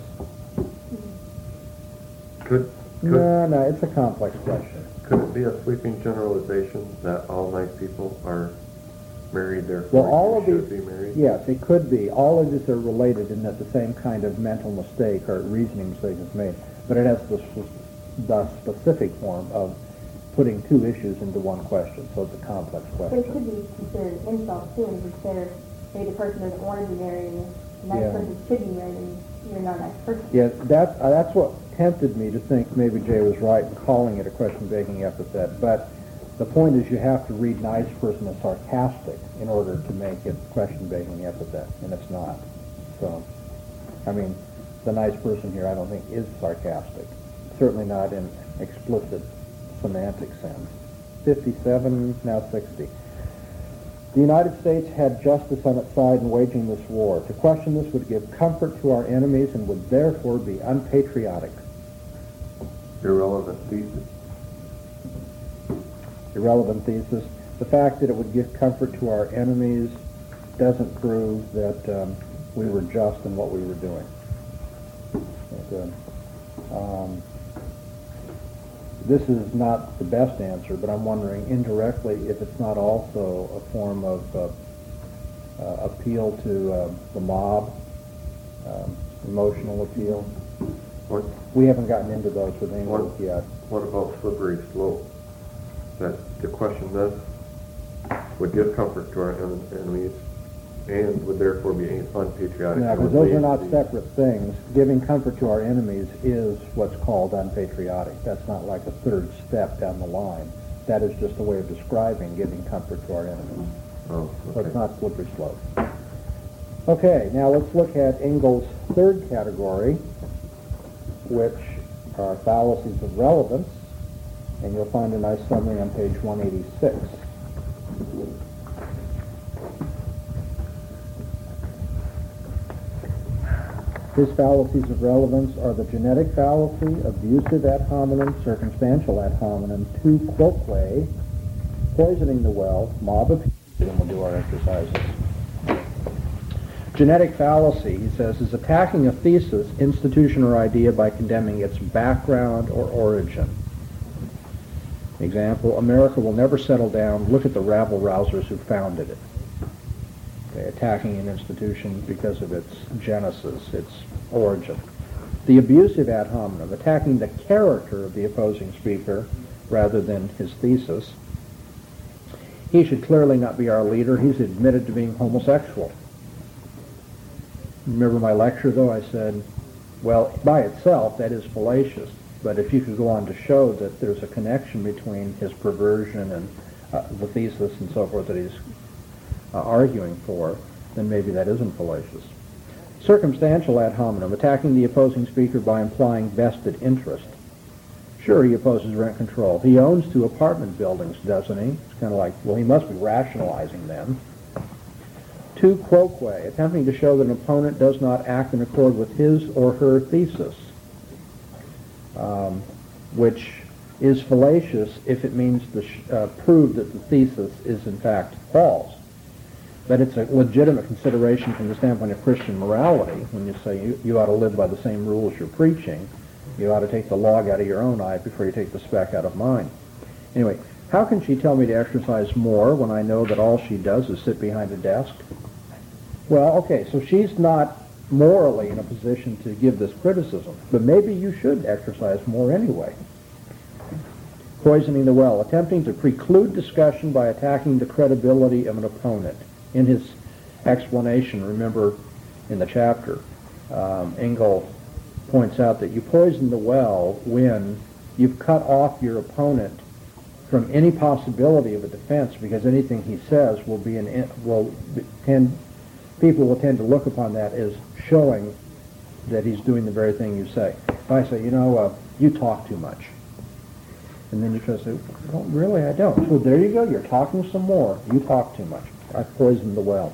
Could, could, no, no, it's a complex question. could it be a sweeping generalization that all nice people are married, therefore Well, all you of should these, be married? yes, it could be. All of these are related in that the same kind of mental mistake or reasoning mistake is made, but it has the, the specific form of putting two issues into one question, so it's a complex But it question. could be considered an insult too, and consider maybe the person doesn't want to be married, and the nice Yeah. person should be married, and you're not a nice person. Yeah, that, uh, that's what tempted me to think maybe Jay was right in calling it a question-begging epithet, but the point is you have to read nice person as sarcastic in order to make it question-begging epithet, and it's not. So, I mean, the nice person here I don't think is sarcastic, certainly not in explicit semantic sense. fifty-seven, now sixty. The United States had justice on its side in waging this war. To question this would give comfort to our enemies and would therefore be unpatriotic. Irrelevant thesis. Irrelevant thesis. The fact that it would give comfort to our enemies doesn't prove that um, we were just in what we were doing. But, uh, um, this is not the best answer, but I'm wondering indirectly if it's not also a form of uh, uh, appeal to uh, the mob, um, emotional appeal. What, We haven't gotten into those with England What? yet. what about slippery slope? That the question this would give comfort to our en- enemies and would therefore be unpatriotic. No, It because would those lead are not to the- separate things. Giving comfort to our enemies is what's called unpatriotic. That's not like a third step down the line. That is just a way of describing giving comfort to our enemies. Oh, So okay. it's not slippery slope. Okay, now let's look at Engel's third category, which are fallacies of relevance, and you'll find a nice summary on page one eighty-six. His fallacies of relevance are the genetic fallacy, abusive ad hominem, circumstantial ad hominem, tu quoque, poisoning the well, mob of, and we'll do our exercises. Genetic fallacy, he says, is attacking a thesis, institution, or idea by condemning its background or origin. Example, America will never settle down. Look at the rabble-rousers who founded it. Okay, attacking an institution because of its genesis, its origin. The abusive ad hominem, attacking the character of the opposing speaker rather than his thesis. He should clearly not be our leader. He's admitted to being homosexual. Remember my lecture, though? I said, well, by itself, that is fallacious. But if you could go on to show that there's a connection between his perversion and uh, the thesis and so forth that he's uh, arguing for, then maybe that isn't fallacious. Circumstantial ad hominem, attacking the opposing speaker by implying vested interest. Sure, he opposes rent control. He owns two apartment buildings, doesn't he? It's kind of like, well, he must be rationalizing them. Tu quoque, attempting to show that an opponent does not act in accord with his or her thesis, um, which is fallacious if it means to sh- uh, prove that the thesis is in fact false. But it's a legitimate consideration from the standpoint of Christian morality when you say you, you ought to live by the same rules you're preaching. You ought to take the log out of your own eye before you take the speck out of mine. Anyway, how can she tell me to exercise more when I know that all she does is sit behind a desk? Well, okay, so she's not morally in a position to give this criticism, but maybe you should exercise more anyway. Poisoning the well, attempting to preclude discussion by attacking the credibility of an opponent. In his explanation, remember in the chapter, um, Engel points out that you poison the well when you've cut off your opponent from any possibility of a defense, because anything he says will be an will tend people will tend to look upon that as showing that he's doing the very thing you say. If I say, you know, uh, you talk too much, and then you try to say, well, really, I don't. So there you go. You're talking some more. You talk too much. I've poisoned the well.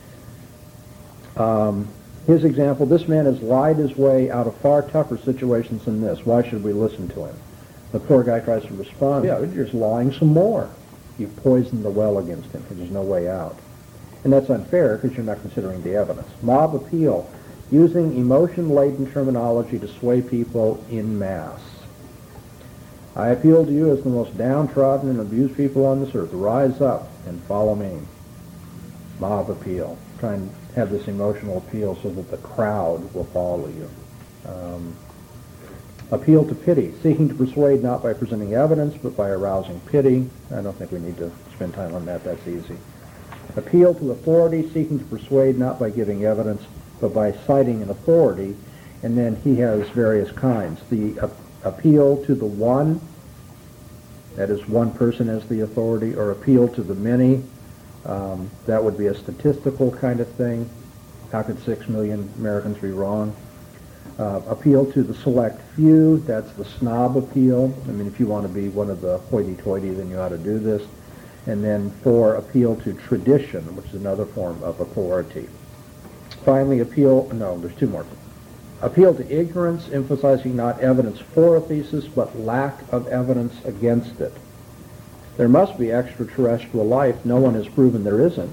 Um, his example, this man has lied his way out of far tougher situations than this. Why should we listen to him? The poor guy tries to respond, yeah, you're just lying some more. You've poisoned the well against him because there's no way out. And that's unfair because you're not considering the evidence. Mob appeal, using emotion-laden terminology to sway people in mass. I appeal to you as the most downtrodden and abused people on this earth. Rise up and follow me. Mob appeal. Try and have this emotional appeal so that the crowd will follow you. Um, appeal to pity. Seeking to persuade not by presenting evidence, but by arousing pity. I don't think we need to spend time on that. That's easy. Appeal to authority. Seeking to persuade not by giving evidence, but by citing an authority. And then he has various kinds. The uh, appeal to the one, that is one person as the authority, or appeal to the many. Um, that would be a statistical kind of thing. How could six million Americans be wrong? Uh, appeal to the select few, that's the snob appeal. I mean, if you want to be one of the hoity-toity, then you ought to do this. And then four, appeal to tradition, which is another form of authority. Finally, appeal, no, there's two more. Appeal to ignorance, emphasizing not evidence for a thesis, but lack of evidence against it. There must be extraterrestrial life. No one has proven there isn't.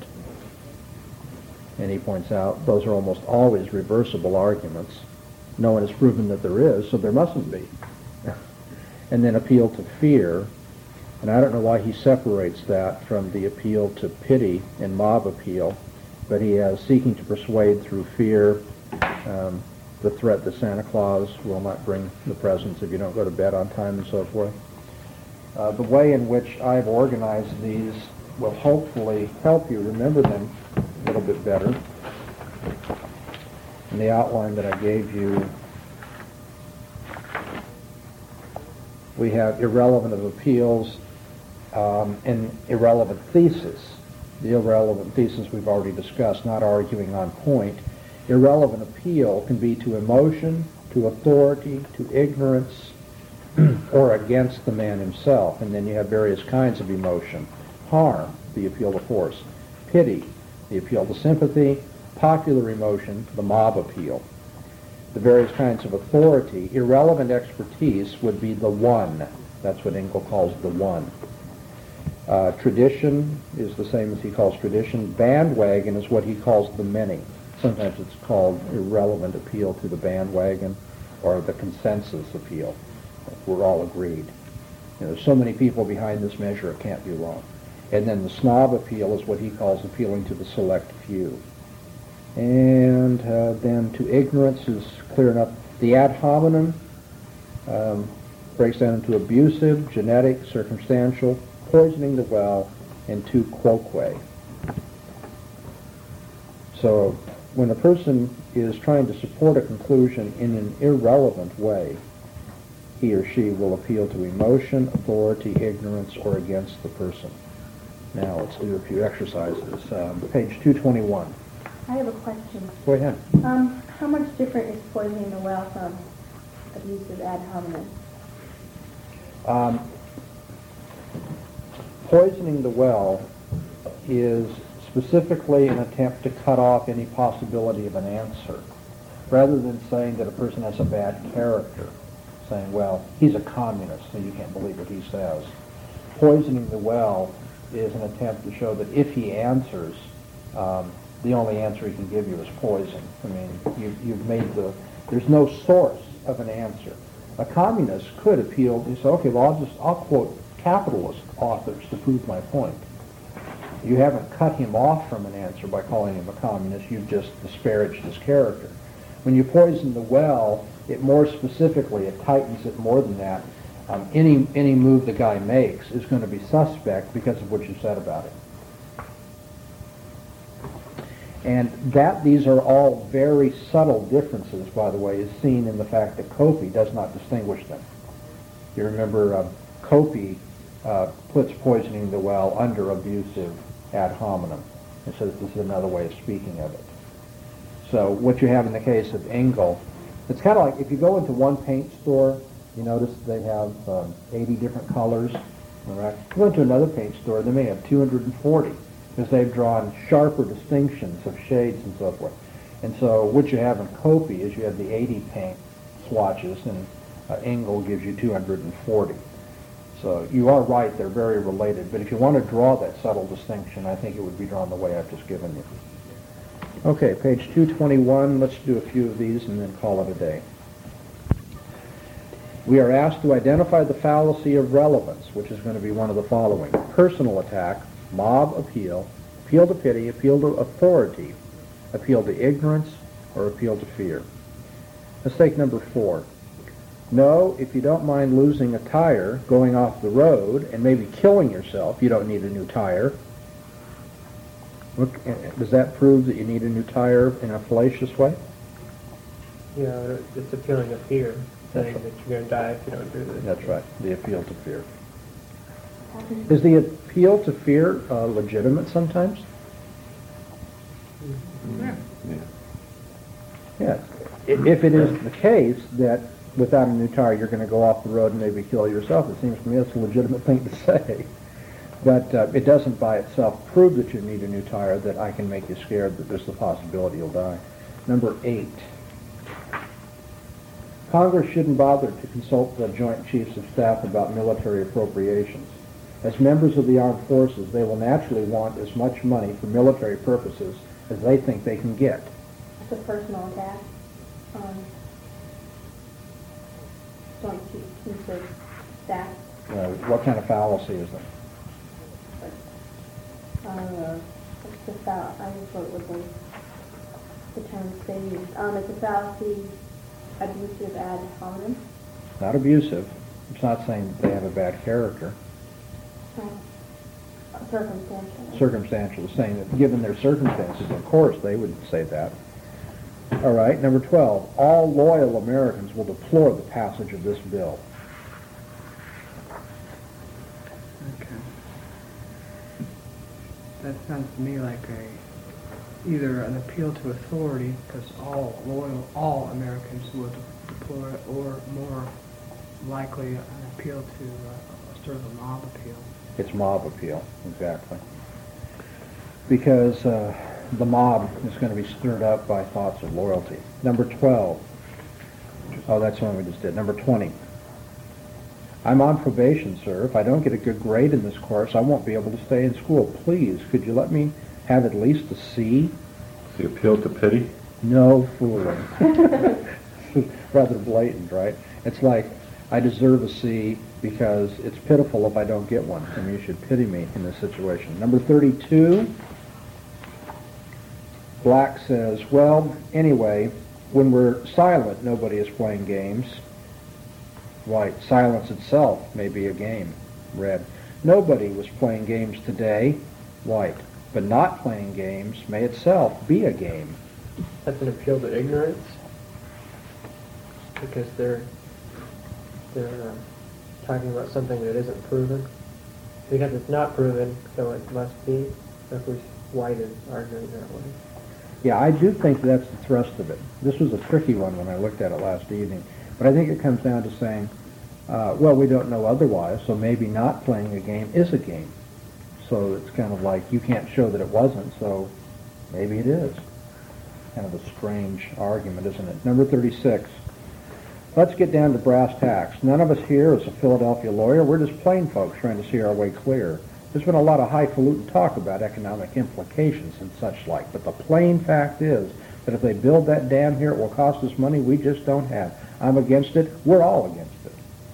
And he points out those are almost always reversible arguments. No one has proven that there is, so there mustn't be. And then appeal to fear. And I don't know why he separates that from the appeal to pity and mob appeal, but he has seeking to persuade through fear, um, the threat that Santa Claus will not bring the presents if you don't go to bed on time and so forth. Uh, the way in which I've organized these will hopefully help you remember them a little bit better. In the outline that I gave you, we have irrelevant of appeals um, and irrelevant thesis. The irrelevant thesis we've already discussed, not arguing on point. Irrelevant appeal can be to emotion, to authority, to ignorance, or against the man himself. And then you have various kinds of emotion. Harm, the appeal to force. Pity, the appeal to sympathy. Popular emotion, the mob appeal. The various kinds of authority. Irrelevant expertise would be the one. That's what Engel calls the one. Uh, tradition is the same as he calls tradition. Bandwagon is what he calls the many. Sometimes it's called irrelevant appeal to the bandwagon, or the consensus appeal. We're all agreed. You know, there's so many people behind this measure, it can't be wrong. And then the snob appeal is what he calls appealing to the select few. And uh, then to ignorance is clear enough. The ad hominem um, breaks down into abusive, genetic, circumstantial, poisoning the well, and tu quoque. So when a person is trying to support a conclusion in an irrelevant way, he or she will appeal to emotion, authority, ignorance, or against the person. Now let's do a few exercises. Um, page two twenty-one. I have a question. Go ahead. Um, how much different is poisoning the well from abusive ad hominem? Um, poisoning the well is specifically an attempt to cut off any possibility of an answer, rather than saying that a person has a bad character, saying, well, he's a communist, so you can't believe what he says. Poisoning the well is an attempt to show that if he answers, um, the only answer he can give you is poison. I mean, you, you've made the, there's no source of an answer. A communist could appeal to say, okay, well, I'll just, I'll quote capitalist authors to prove my point. You haven't cut him off from an answer by calling him a communist, you've just disparaged his character. When you poison the well, it more specifically, it tightens it more than that. Um, any, any move the guy makes is going to be suspect because of what you said about him. And that these are all very subtle differences, by the way, is seen in the fact that Copey does not distinguish them. You remember uh, Copey uh, puts poisoning the well under abusive ad hominem. It says this is another way of speaking of it. So what you have in the case of Engel, it's kind of like if you go into one paint store, you notice they have um, eighty different colors. All right? You go into another paint store, they may have two hundred forty. Because they've drawn sharper distinctions of shades and so forth. And so what you have in Copey is you have the eighty paint swatches, and uh, Engel gives you two hundred forty. So you are right, they're very related. But if you want to draw that subtle distinction, I think it would be drawn the way I've just given you. Okay, page two twenty-one. Let's do a few of these and then call it a day. We are asked to identify the fallacy of relevance, which is going to be one of the following. Personal attack, mob appeal, appeal to pity, appeal to authority, appeal to ignorance, or appeal to fear. Mistake number four. No, if you don't mind losing a tire, going off the road, and maybe killing yourself, you don't need a new tire. Look, does that prove that you need a new tire in a fallacious way? You know, it's appealing to fear, saying that you're going to die if you don't do this. That's right, the appeal to fear. Is the appeal to fear uh, legitimate sometimes? Yeah. Yeah. Yeah. I- If it is the case that without a new tire you're going to go off the road and maybe kill yourself, it seems to me that's a legitimate thing to say. But uh, it doesn't by itself prove that you need a new tire, that I can make you scared that there's the possibility you'll die. Number eight. Congress shouldn't bother to consult the Joint Chiefs of Staff about military appropriations. As members of the armed forces, they will naturally want as much money for military purposes as they think they can get. It's a personal attack on Joint Chiefs of Staff. Uh, what kind of fallacy is that? Uh, it's a foul. I just wrote what the, the terms they used. Um, it's a fallacy, abusive ad hominem. Not abusive. It's not saying they have a bad character. Uh, circumstantial. Circumstantial is saying that given their circumstances, of course, they would say that. All right, number twelve. All loyal Americans will deplore the passage of this bill. Okay. That sounds to me like a either an appeal to authority, because all loyal, all Americans will de- deploy it, or more likely an appeal to uh, sort of a mob appeal. It's mob appeal, exactly. Because uh, the mob is going to be stirred up by thoughts of loyalty. Number twelve. Oh, that's the one we just did. Number twenty. I'm on probation, sir. If I don't get a good grade in this course, I won't be able to stay in school. Please, could you let me have at least a C? The appeal to pity? No fooling. Rather blatant, right? It's like, I deserve a C because it's pitiful if I don't get one, and you should pity me in this situation. Number thirty-two, Black says, well, anyway, when we're silent, nobody is playing games. White, silence itself may be a game. Red, nobody was playing games today. White, but not playing games may itself be a game. That's an appeal to ignorance, because they're they're uh, talking about something that isn't proven. Because it's not proven, so it must be. Of course, White is arguing that way. Yeah, I do think that's the thrust of it. This was a tricky one when I looked at it last evening. But I think it comes down to saying, uh, well, we don't know otherwise, so maybe not playing a game is a game. So it's kind of like you can't show that it wasn't, so maybe it is. Kind of a strange argument, isn't it? Number thirty-six. Let's get down to brass tacks. None of us here is a Philadelphia lawyer. We're just plain folks trying to see our way clear. There's been a lot of highfalutin talk about economic implications and such like, but the plain fact is that if they build that dam here, it will cost us money we just don't have. I'm against it. We're all against it.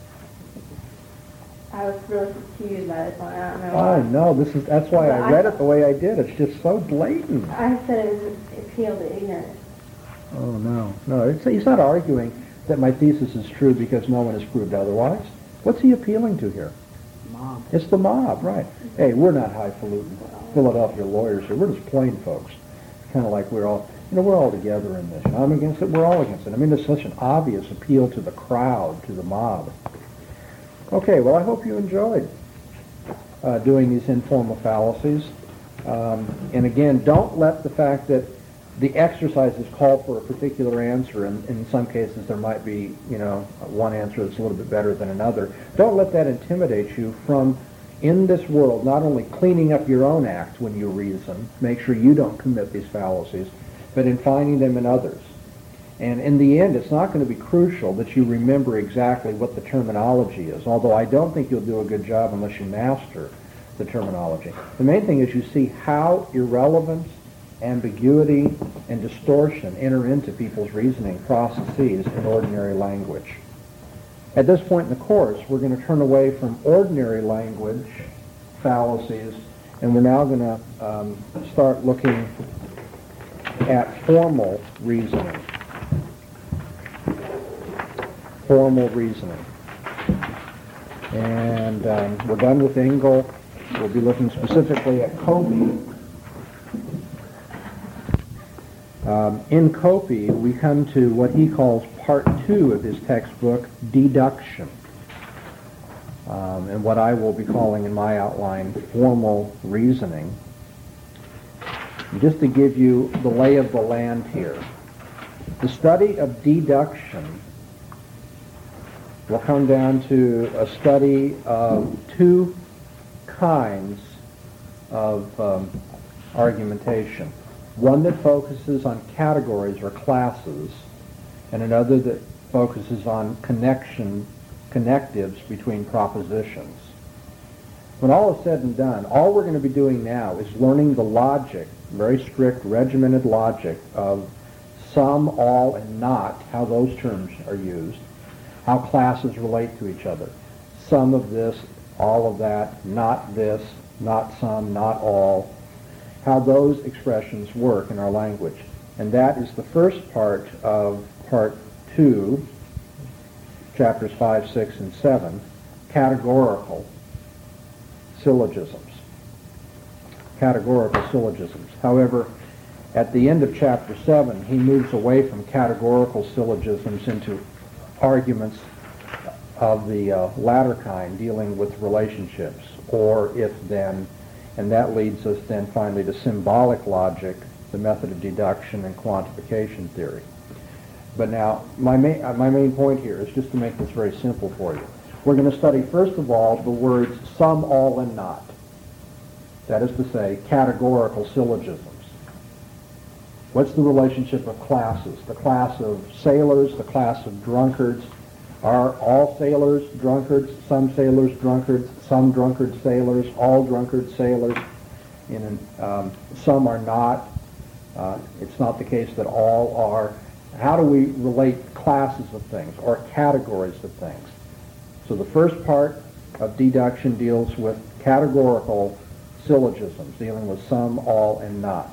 I was really confused by this one. I don't know Oh why. no, this is that's why But I I- read it the way I did. It's just so blatant. I said it was an appeal to ignorance. Oh no, no, it's, he's not arguing that my thesis is true because no one has proved otherwise. What's he appealing to here? Mob. It's the mob, right? Hey, we're not highfalutin Philadelphia lawyers here. We're just plain folks. Kind of like we're all, you know, we're all together in this. I'm against it. We're all against it. I mean, it's such an obvious appeal to the crowd, to the mob. Okay, well, I hope you enjoyed uh, doing these informal fallacies. Um, and again, don't let the fact that the exercises call for a particular answer, and in some cases there might be, you know, one answer that's a little bit better than another. Don't let that intimidate you from, in this world, not only cleaning up your own act when you reason, make sure you don't commit these fallacies, but in finding them in others. And in the end, it's not going to be crucial that you remember exactly what the terminology is, although I don't think you'll do a good job unless you master the terminology. The main thing is you see how irrelevance, ambiguity, and distortion enter into people's reasoning processes in ordinary language. At this point in the course, we're going to turn away from ordinary language fallacies, and we're now going to um, start looking at formal reasoning. Formal reasoning. And um, we're done with Engel. We'll be looking specifically at Copy. Um, in Copy, we come to what he calls part two of his textbook, deduction, um, and what I will be calling in my outline formal reasoning. Just to give you the lay of the land here, the study of deduction will come down to a study of two kinds of um, argumentation. One that focuses on categories or classes, and another that focuses on connection, connectives between propositions. When all is said and done, all we're going to be doing now is learning the logic, very strict, regimented logic of some, all, and not, how those terms are used, how classes relate to each other. Some of this, all of that, not this, not some, not all, how those expressions work in our language. And that is the first part of part two, chapters five, six, and seven, categorical syllogisms. Categorical syllogisms. However, at the end of chapter seven, he moves away from categorical syllogisms into arguments of the uh, latter kind, dealing with relationships, or if then, and that leads us then finally to symbolic logic the method of deduction and quantification theory. But now, my main, uh, my main point here is just to make this very simple for you. We're going to study, first of all, the words some, all, and not. That is to say, categorical syllogisms. What's the relationship of classes? The class of sailors, the class of drunkards. Are all sailors drunkards, some sailors drunkards, some drunkards sailors, all drunkards sailors? In, um, some are not. Uh, it's not the case that all are. How do we relate classes of things or categories of things? So the first part of deduction deals with categorical syllogisms, dealing with some, all, and not.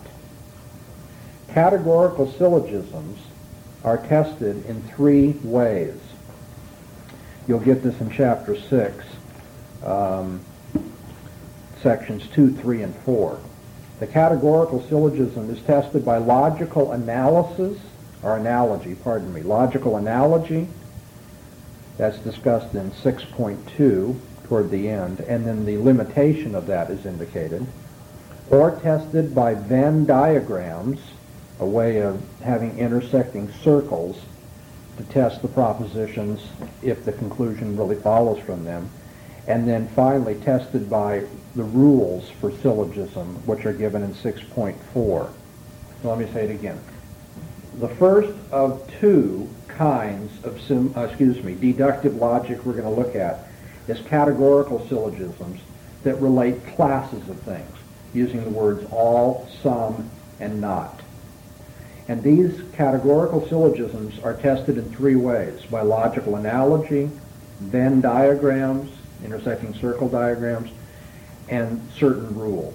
Categorical syllogisms are tested in three ways. You'll get this in chapter six, um, sections two, three, and four. The categorical syllogism is tested by logical analysis, or analogy, pardon me, logical analogy. That's discussed in six point two toward the end, and then the limitation of that is indicated. Or tested by Venn diagrams, a way of having intersecting circles to test the propositions if the conclusion really follows from them. And then finally tested by the rules for syllogism, which are given in six point four. So let me say it again. The first of two kinds of sim, uh, excuse me, deductive logic we're going to look at is categorical syllogisms that relate classes of things, using the words all, some, and not. And these categorical syllogisms are tested in three ways: by logical analogy, Venn diagrams, intersecting circle diagrams, and certain rules.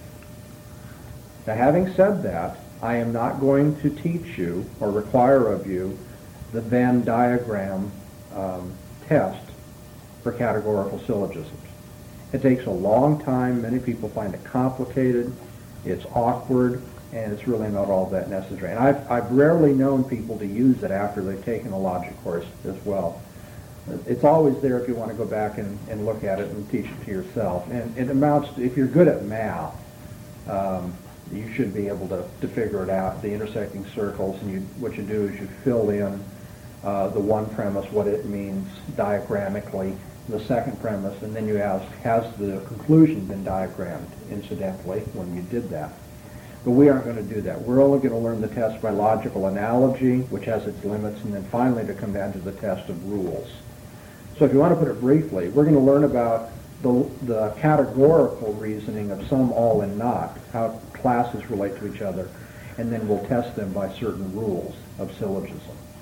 Now, having said that, I am not going to teach you or require of you the Venn diagram um, test for categorical syllogisms. It takes a long time. Many people find it complicated, it's awkward, and it's really not all that necessary. And I've, I've rarely known people to use it after they've taken a logic course as well. It's always there if you want to go back and, and look at it and teach it to yourself. And it amounts to, if you're good at math, um, you should be able to, to figure it out, the intersecting circles, and you, what you do is you fill in uh, the one premise, what it means diagrammatically, the second premise, and then you ask, has the conclusion been diagrammed, incidentally, when you did that? But we aren't going to do that. We're only going to learn the test by logical analogy, which has its limits, and then finally to come down to the test of rules. So if you want to put it briefly, we're going to learn about the, the categorical reasoning of some, all, and not, how classes relate to each other, and then we'll test them by certain rules of syllogism.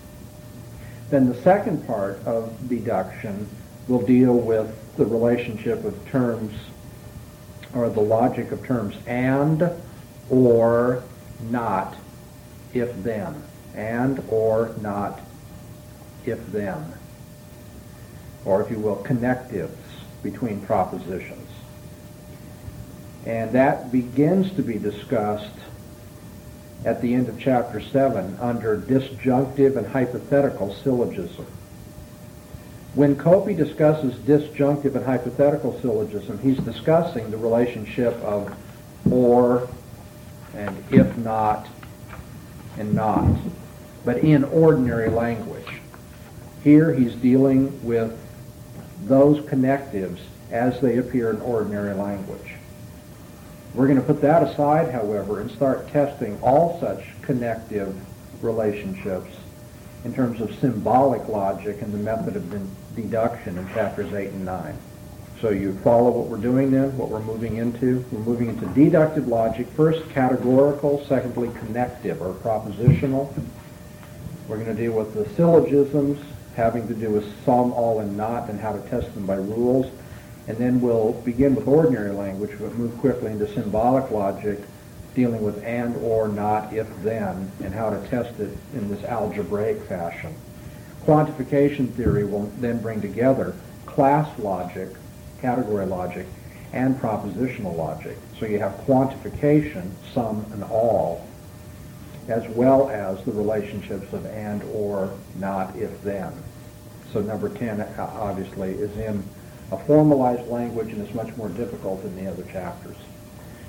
Then the second part of deduction will deal with the relationship of terms, or the logic of terms and, or, not, if then. And, or, not, if then. Or, if you will, connectives between propositions. And that begins to be discussed at the end of chapter seven under disjunctive and hypothetical syllogism. When Copey discusses disjunctive and hypothetical syllogism, he's discussing the relationship of or and if not and not, but in ordinary language. Here he's dealing with those connectives as they appear in ordinary language. We're going to put that aside, however, and start testing all such connective relationships in terms of symbolic logic and the method of deduction in chapters eight and nine. So you follow what we're doing then, what we're moving into? We're moving into deductive logic. First, categorical. Secondly, connective or propositional. We're going to deal with the syllogisms having to do with some, all, and not, and how to test them by rules. And then we'll begin with ordinary language, but move quickly into symbolic logic, dealing with and, or, not, if, then, and how to test it in this algebraic fashion. Quantification theory will then bring together class logic, category logic, and propositional logic. So you have quantification, some and all, as well as the relationships of and, or, not, if, then. So number ten, obviously, is in a formalized language and is much more difficult than the other chapters.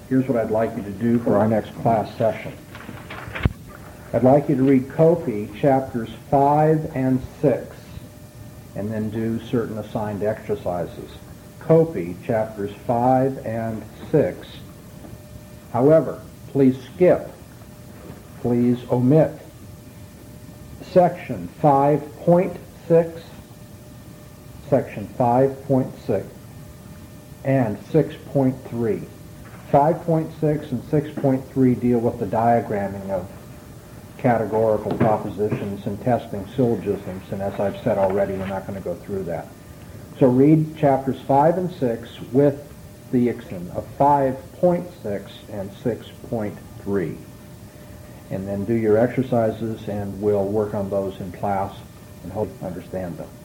here's what I'd like you to do for our next class session. I'd like you to read Copy chapters five and six, and then do certain assigned exercises. Copy chapters five and six. However, please skip, please omit section five point six, section five point six, and six point three. five point six and six point three deal with the diagramming of categorical propositions and testing syllogisms, and as I've said already, we're not going to go through that. So read chapters five and six with the exception of five point six and six point three. And then do your exercises, and we'll work on those in class and hope you understand them.